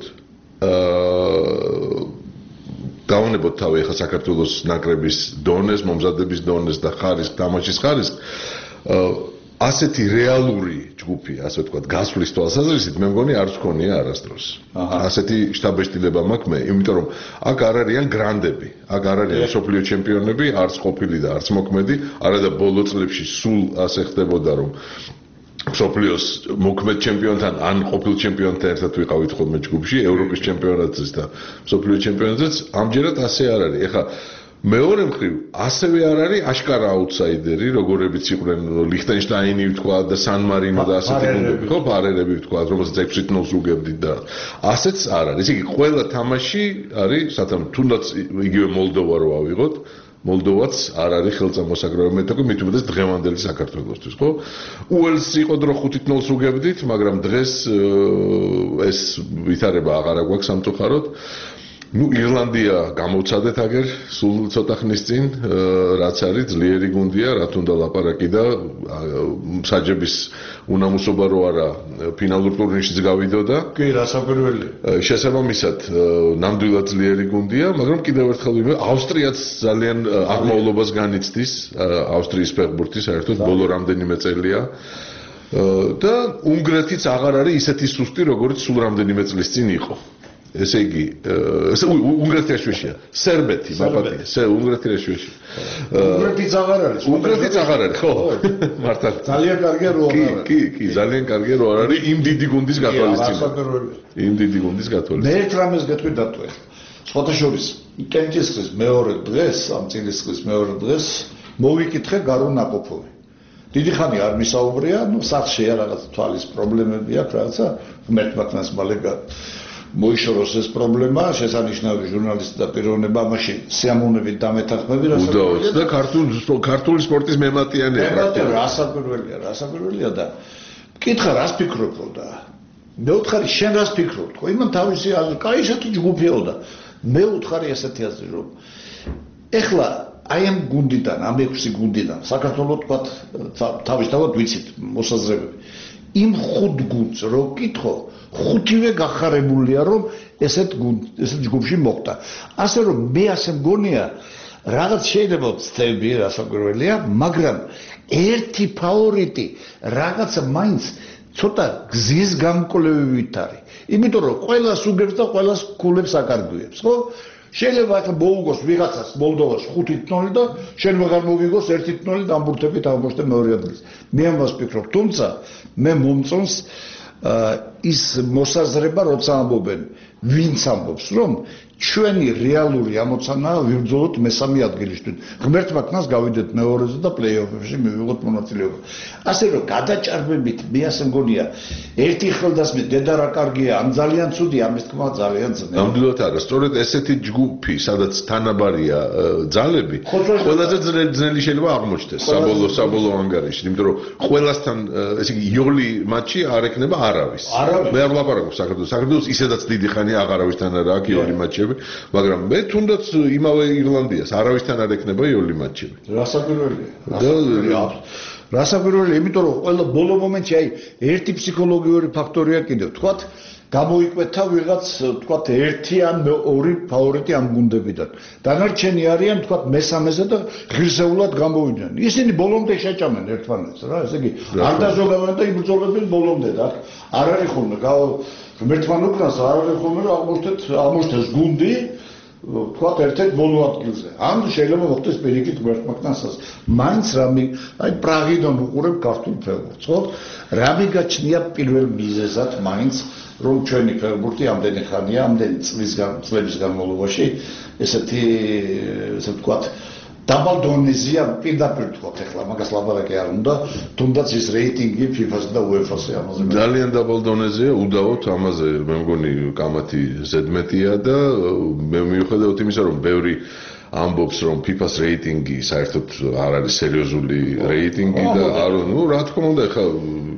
C: დავუნებოთ თავი ახლა საქართველოს ნაკრების დონეს, მომზადების დონეს და ხარისხ, თამაშის ხარისხ ასეთი რეალური ჯგუფი, ასე ვთქვათ, გასვლის თვალსაზრისით, მე მგონი არ ვქონია არასდროს. ასეთი შთაბეჭდილება მაქვს მე, იმიტომ რომ აქ არ არიან გრანდები, აქ არ არიან მსოფლიო ჩემპიონები, არც ყოფილი და არც მოქმედი, არადა ბოლო წლებში სულ ასე ხდებოდა, რომ მსოფლიოს მოქმედ ჩემპიონთან ან ყოფილ ჩემპიონთან ერთად ვიყავით ხოლმე ჯგუფში, ევროპის ჩემპიონატზეც და მსოფლიო ჩემპიონატზეც, ამჯერად ასე არ არის. ეხლა მეორე მხრივ, ასევე არ არის აშკარა აუტსაიდერი, როგორებიც იყვნენ ლიხტენშტაინი ვთქვა და სან მარინო და ასეთი გუნდები, ხო, ფარერები ვთქვა, რომელსაც 6-0 უგებდით და ასეც არ არის. იგი ყველა თამაში არის, სათამაშო, თუნდაც იგივე მოლდოვა რო ავიღოთ, მოლდოვაც არ არის ხელწამოსაგროვე მეტოქე, მით უმეტეს დღევანდელი საქართველოსთვის, ხო? უელსს იყო დრო 5-0 უგებდით, მაგრამ დღეს ეს ვითარება აღარ აქვს სამწუხაროდ. Ну, ირლანდია გამოვცადეთ აგერ სულ ცოტა ხნის წინ, რაც არის ძლიერი გუნდია, რა თუნდა ლაპარაკი და საჯების უნამუსობა რო არა ფინალურ ტურნირშიც გავიდოდა.
A: კი, რასაკვირველია.
C: შესაბამისად, ნამდვილად ძლიერი გუნდია, მაგრამ კიდევ ერთხელ ვიმე, ავსტრიაც ძალიან აღმავლობას განიცდის, ავსტრიის ფეხბურთი საერთოდ ბოლო რამდენიმე წელია. და უნგრეთიც აღარ არის ისეთი სუსტი, როგორც სულ რამდენიმე წლის წინ იყო. ესე იგი, უნგრეთი რაშუაშია, სერბეთი, მაპატია, უნგრეთი რაშუაშია.
A: უნგრეთიც აღარ არის.
C: უნგრეთიც აღარ არის, ხო? მართლა.
A: ძალიან კარგია რო არ არის.
C: კი, ძალიან კარგია რო არ არის იმ დიდი გუნდის გათვალისწინებით. იმ დიდი გუნდის გათვალისწინებით.
A: მე ერთ რამეს გეტყვი დათო ახლა. სხვათაშორის, კენჭისყრის მეორე დღეს, ამ წილისყრის მეორე დღეს მოვიკითხე გარო ნაკოფოვი. დიდი ხანი არ მისაუბრია, ნუ სახშია რაღაც თვალის პრობლემები აქვს, რაღაცა ღმერთმათნას მალე მოიშოროს ეს პრობლემა, შესანიშნავი ჟურნალისტი და პიროვნება, ამაში სიამოვნებით დამეთანხმები,
C: რასაკვირველია და ქართული სპორტის მემატიანეა.
A: რასაკვირველია და მკითხა, რას ფიქრობ და მე უთხარი, შენ რას ფიქრობ? თქო, იმან თავისი აზრი, კაი ესეთი ჯგუფია და მე უთხარი ესეთი აზრი, რომ ეხლა აი ამ გუნდიდან, ამ 6 გუნდიდან, საქართველოს თქვა თავისთავად ვიცით მოსაზრებები. იმ 5 გუნდს რო ვკითხო, 5-ვე გახარებულია, რომ ესეთ ჯგუფში მოხვდა. ასე რომ მე ასე მგონია, რაღაც შეიძლება ვწდები, რასაკვირველია, მაგრამ ერთი ფავორიტი რაღაცა მაინც ცოტა გზის გამკვლევით არის. იმიტომ რომ ყველას უგებს და ყველას ქულებს აკარგვიებს, ხო? შეიძლება ახლა მოუგოს ვიღაცას მოლდოვაში 5-0 და შენ ვეღარ მოგიგოს 1-0 დამბურთებით აღმოჩნდა მეორე ადგილს. მე ამას ვფიქრობ, თუმცა მე მომწონს ის მოსაზრება, როცა ამბობენ, ვინც ამბობს, რომ ჩვენი რეალური ამოცანაა ვიბრძოლოთ მესამე ადგილისთვის. ღმერთმა ქნას გავიდეთ მეორეზე და პლეი-ოფებში მივიღოთ მონაწილეობა. ასე რომ გადაჭარბებით მე ასე მგონია, ერთი ხელდასმით დედა რა კარგია, ამ ძალიან ცუდია, ამის თქმა ძალიან ძნელია.
C: ნამდვილად არა, სწორედ ესეთი ჯგუფი, სადაც თანაბარია ძალები, ყველაზე ძნელი შეიძლება აღმოჩნდეს საბოლოო ანგარიში, იმიტომ რომ ყველასთან, ესე იგი, იოლი მატჩი არ ექნება არავის. მე არ ვლაპარაკობ საქართველოს, ისედაც დიდი ხანია აღარავისთან არა აქვს იოლი მატჩი. მაგრამ მე თუნდაც იმავე ირლანდიას არავისთან არ ექნება იოლი მატჩები.
A: რასაკვირველია, იმიტომ რომ ყველა ბოლო მომენტში აი ერთი ფსიქოლოგიური ფაქტორია კიდევ, თქვათ გამოიკვეთა ვიღაც, თქვათ ერთი ან ორი ფავორიტი ამ გუნდებიდან. დანარჩენი არიან, თქვათ მესამეზე და ღირსეულად გამოვიდნენ. ისინი ბოლომდე შეჭამენ ერთმანეთს რა, ესე იგი არ დაზოგავენ და იბრძოლებენ ბოლომდე და არ არის ხოლმე ღმერთთან უკრას არ არის ხოლმე რომ აღმოჩნდეს გუნდი თქვათ ერთ-ერთ ბოლო ადგილზე. ამ შეიძლება მოხდეს პირიქით ღმერთმა ქნასაც. მაინც რამე აი პრაღიდან უყურებ ქართულ ფეხბურთს, ხო? რამე გაჩნია პირველ მიზეზად მაინც რომ ჩვენი ფეხბურთი ამდენი ხანია, ამდენი წლების განმავლობაში ესეთი თქვათ დაბალ დონეზეა პირდაპირ თქვათ ახლა მაგას ლაპარაკი არ უნდა, თუნდაც ის რეიტინგი FIFA-ს და UEFA-ს ამაზე
C: ძალიან დაბალ დონეზეა, უდავოდ ამაზე მე მგონი კამათი ზედმეტია და მე მიუხედავად იმისა რომ ბევრი ამბობს რომ FIFA-ს რეიტინგი საერთოდ არ არის სერიოზული რეიტინგი და რა თქმა უნდა ახლა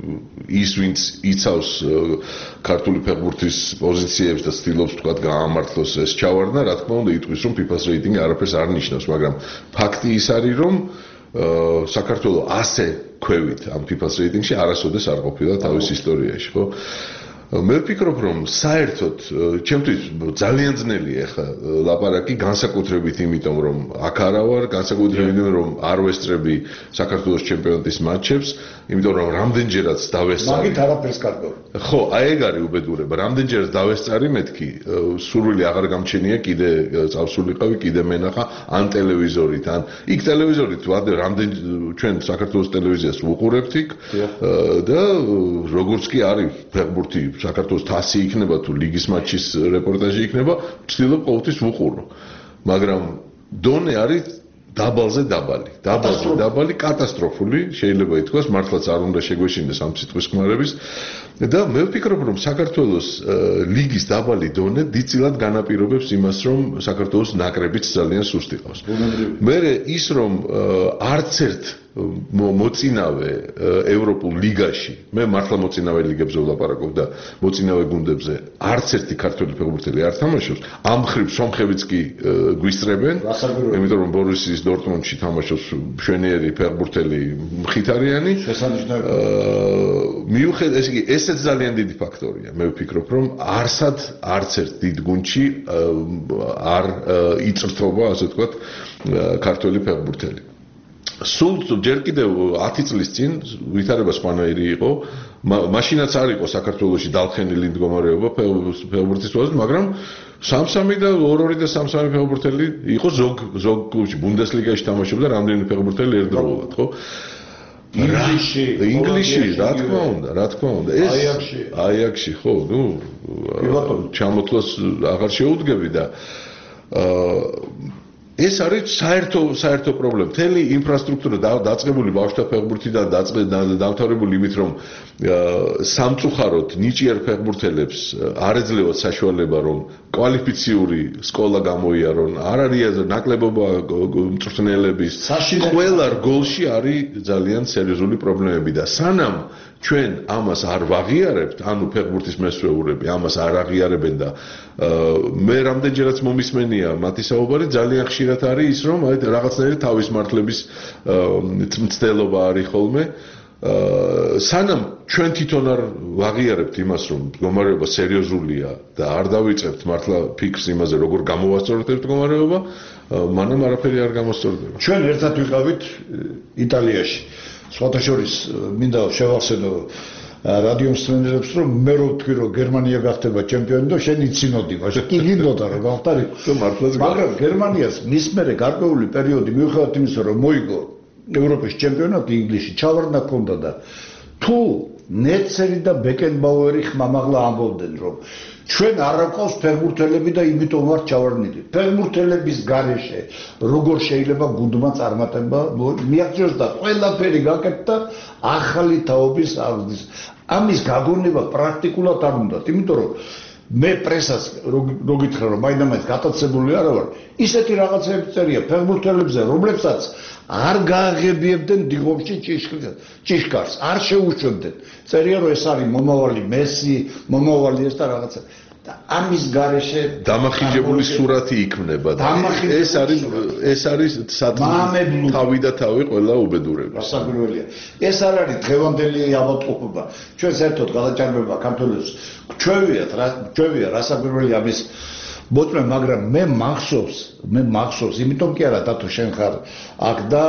C: ის ვინც იცავს ქართული ფეხბურთის პოზიციებს და ცდილობს თქვათ გაამართლოს ეს ჩავარდნა, რა თქმა უნდა იტყვის რომ FIFA-ს რეიტინგი არაფერს არ ნიშნავს, მაგრამ ფაქტი ის არის რომ საქართველოს ასე ქვევით ამ FIFA-ს რეიტინგში არასოდეს არ ყოფილა თავის ისტორიაში, ხო? მე ვფიქრობ რომ საერთოდ ჩემთვის ძალიან ძნელია ახლა ლაპარაკი განსაკუთრებით იმიტომ რომ აქ არა ვარ, განსაკუთრებით იმიტომ რომ არ ვესწრები საქართველოს ჩემპიონატის მატჩებს, იმიტომ რომ რამდენჯერაც დავესწარი.
A: მაგით არაფერს კარგავ.
C: ხო, აი ეგ არის უბედურება. რამდენჯერაც დავესწარი მეთქი, სურვილი აღარ გამჩენია კიდე წავსულიყავი, კიდე მენახა ან ტელევიზორით, ან იქ ტელევიზორით რამდენ ჩვენ საქართველოს ტელევიზიას ვუყურებთ იქ და როგორც კი არის ფეხბურთი საქართველოს თასი იქნება თუ ლიგის მატჩის რეპორტაჟი იქნება, ვცდილობ ყოველთვის ვუყურო. მაგრამ დონე არის დაბალზე დაბალი, კატასტროფული, შეიძლება ითქვას, მართლაც არ უნდა შეგვეშინდეს ამ სიტყვის ხმარების და მე ვფიქრობ, რომ საქართველოს ლიგის დაბალი დონე დიდწილად განაპირობებს იმას, რომ საქართველოს ნაკრებიც ძალიან სუსტი ყავს. მე ის რომ არც ერთ მოწინავე ევროპულ ლიგაში, მე მართლა მოწინავე ლიგებზე ვლაპარაკობ და მოწინავე გუნდებზე, არც ერთი ქართველი ფეხბურთელი არ თამაშობს, ამ მხრივ სომხებიც კი გვისწრებენ, იმიტომ რომ ბორუსიის დორტმუნდში თამაშობს მშვენიერი ფეხბურთელი მხითარიანი. მიუხედავად ესე იგი ესეც ძალიან დიდი ფაქტორია. მე ვფიქრობ, რომ არც ერთ დიდ გუნდში არ იწრთობა, ასე ვთქვათ, ქართველი ფეხბურთელი. სულ ჯერ კიდევ 10 წლის წინ ვითარება სხვანაირი იყო, მაშინაც არ იყო საქართველოში დალხენილი მდგომარეობა ფეხბურთის ველზე, მაგრამ 3-3 და 2-2 და 3-3 ფეხბურთელი იყო ზოგ კლუბში, ბუნდესლიგაში თამაშობდა რამდენი ფეხბურთელი ერთდროულად, ხო? ინგლისში, რა თქმა უნდა. ეს აიაქსში, ხო, ჩამოთვლას აღარ შეუდგები და ეს არის საერთო პრობლემა. მთელი ინფრასტრუქტურა დაწყებული ბავშვთა ფეხბურთიდან დამთავრებული იმით, რომ სამწუხაროდ ნიჭიერ ფეხბურთელებს არ ეძლევათ საშუალება, რომ კვალიფიციური სკოლა გამოიარონ, არ არის ნაკლებობა მწვრთნელების. ყველა რგოლში არის ძალიან სერიოზული პრობლემები და სანამ ჩვენ ამას არ ვაღიარებთ, ანუ ფეხბურთის მესვეურები ამას არ აღიარებენ და მე რამდენჯერაც მომისმენია მათი საუბარი, ძალიან ხშირად არის ის, რომ რაღაცნაირი თავის მართლების მცდელობა არის ხოლმე სანამ ჩვენ თვითონ არ ვაღიარებთ იმას, რომ მდგომარეობა სერიოზულია და არ დავიწყებთ მართლა ფიქრს იმაზე, როგორ გამოვასწორებთ ეს მდგომარეობა, მანამ არაფერი არ გამოსწორდება.
A: ჩვენ ერთად ვიყავით იტალიაში. სხვათა შორის მინდა შევახსენო რადიო მსმენელებს, რომ მე რო ვთქვი, რომ გერმანია გახდება ჩემპიონი და შენ იცინოდი, მაშინ კი გინდოდა რომ გავხდარიყო. მაგრამ გერმანიას მის მერე გარკვეული პერიოდი მიუხედავად იმისა, რომ მოიგო ევროპის ჩემპიონატი ინგლისში ჩავარდა ქონდა და თუ ნეცერი და ბეკენბაუერი ხმამაღლა ამბობდნენ, რომ ჩვენ არ აყავს ფეხბურთელები და იმიტომ ვარ ჩავარდნილი. ფეხბურთელების გარეშე როგორ შეიძლება გუნდმა წარმატება მიაღწიოს და ყველაფერი გაკეთდა ახალი თაობის აღზრდის. ამის გაგონება პრაქტიკულად არ უნდათ, იმიტომ რომ მე პრესას რო გითხრა რომ მაინდა-მაინც გატაცებული არა ვარ, ისეთი რაღაცები წერია ფეხბურთელებზე, რომლებსაც არ გააღებიებდნენ დიღომში ჭიშკარს, არ შეუშვებდნენ. წერია რომ ეს არის მომავალი მესი, მომავალი ეს და რაღაცა. და ამის გარეშე
C: დამახინჯებული სურათი იქმნება და ეს არის სათმო თავი და თავი ყველა უბედურება.
A: გასაკვირველია. ეს არ არის დღევანდელი ავადმყოფობა. ჩვენ საერთოდ გადაჭარბება ქართველებს ჩვევია რასაკვირველია ამის მოწმე, მაგრამ მე მახსოვს, იმიტომ კი არა დათო შენ ხარ აქ და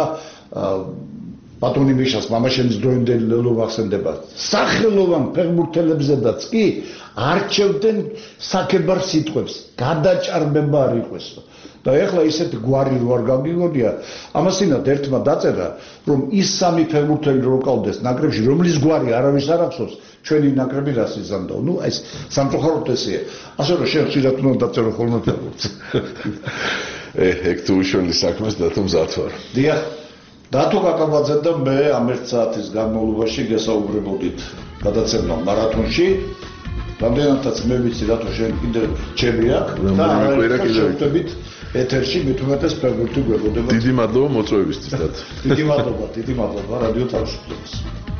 A: პატრონიმიშას მამაშენის დროინდელი ლელო ახსენდება. სახელოვან ფეხბურთელებზედაც კი არჩევდნენ საქებარ სიტყვებს, გადაჭარბება არ იყვესო. და ეხლა ისეთი გვარი რო არ გამიგონია, ამასინად ერთმა დაწერა, რომ ის სამი ფეხბურთელი რო ყავდეს ნაკრებში, რომლის გვარი არავის არ ახსოვს, ჩვენი ნაკრები რას იზამდა. ნუ ეს სამწუხაროდ ესეა. ასე რომ შენ ხშირად უნდა დაწერო ხოლმე ფეხბურთს.
C: ეგ თუ უშუალო საქმეს დათომ ზათვარ.
A: დიახ. დათო კაკაბაძე და მე ამ 1 საათის განმავლობაში გესაუბრებოდით გადაცემა მარათონში. რამდენადაც მე ვიცი დათო შენ კიდე ჩემი აქ და შევხვდებით ეთერში მით უმეტეს ფეხბურთი გვეგოდება.
C: დიდი მადლობა მოწვევისთვის დათო.
A: დიდი მადლობა რადიო თავისუფლებას.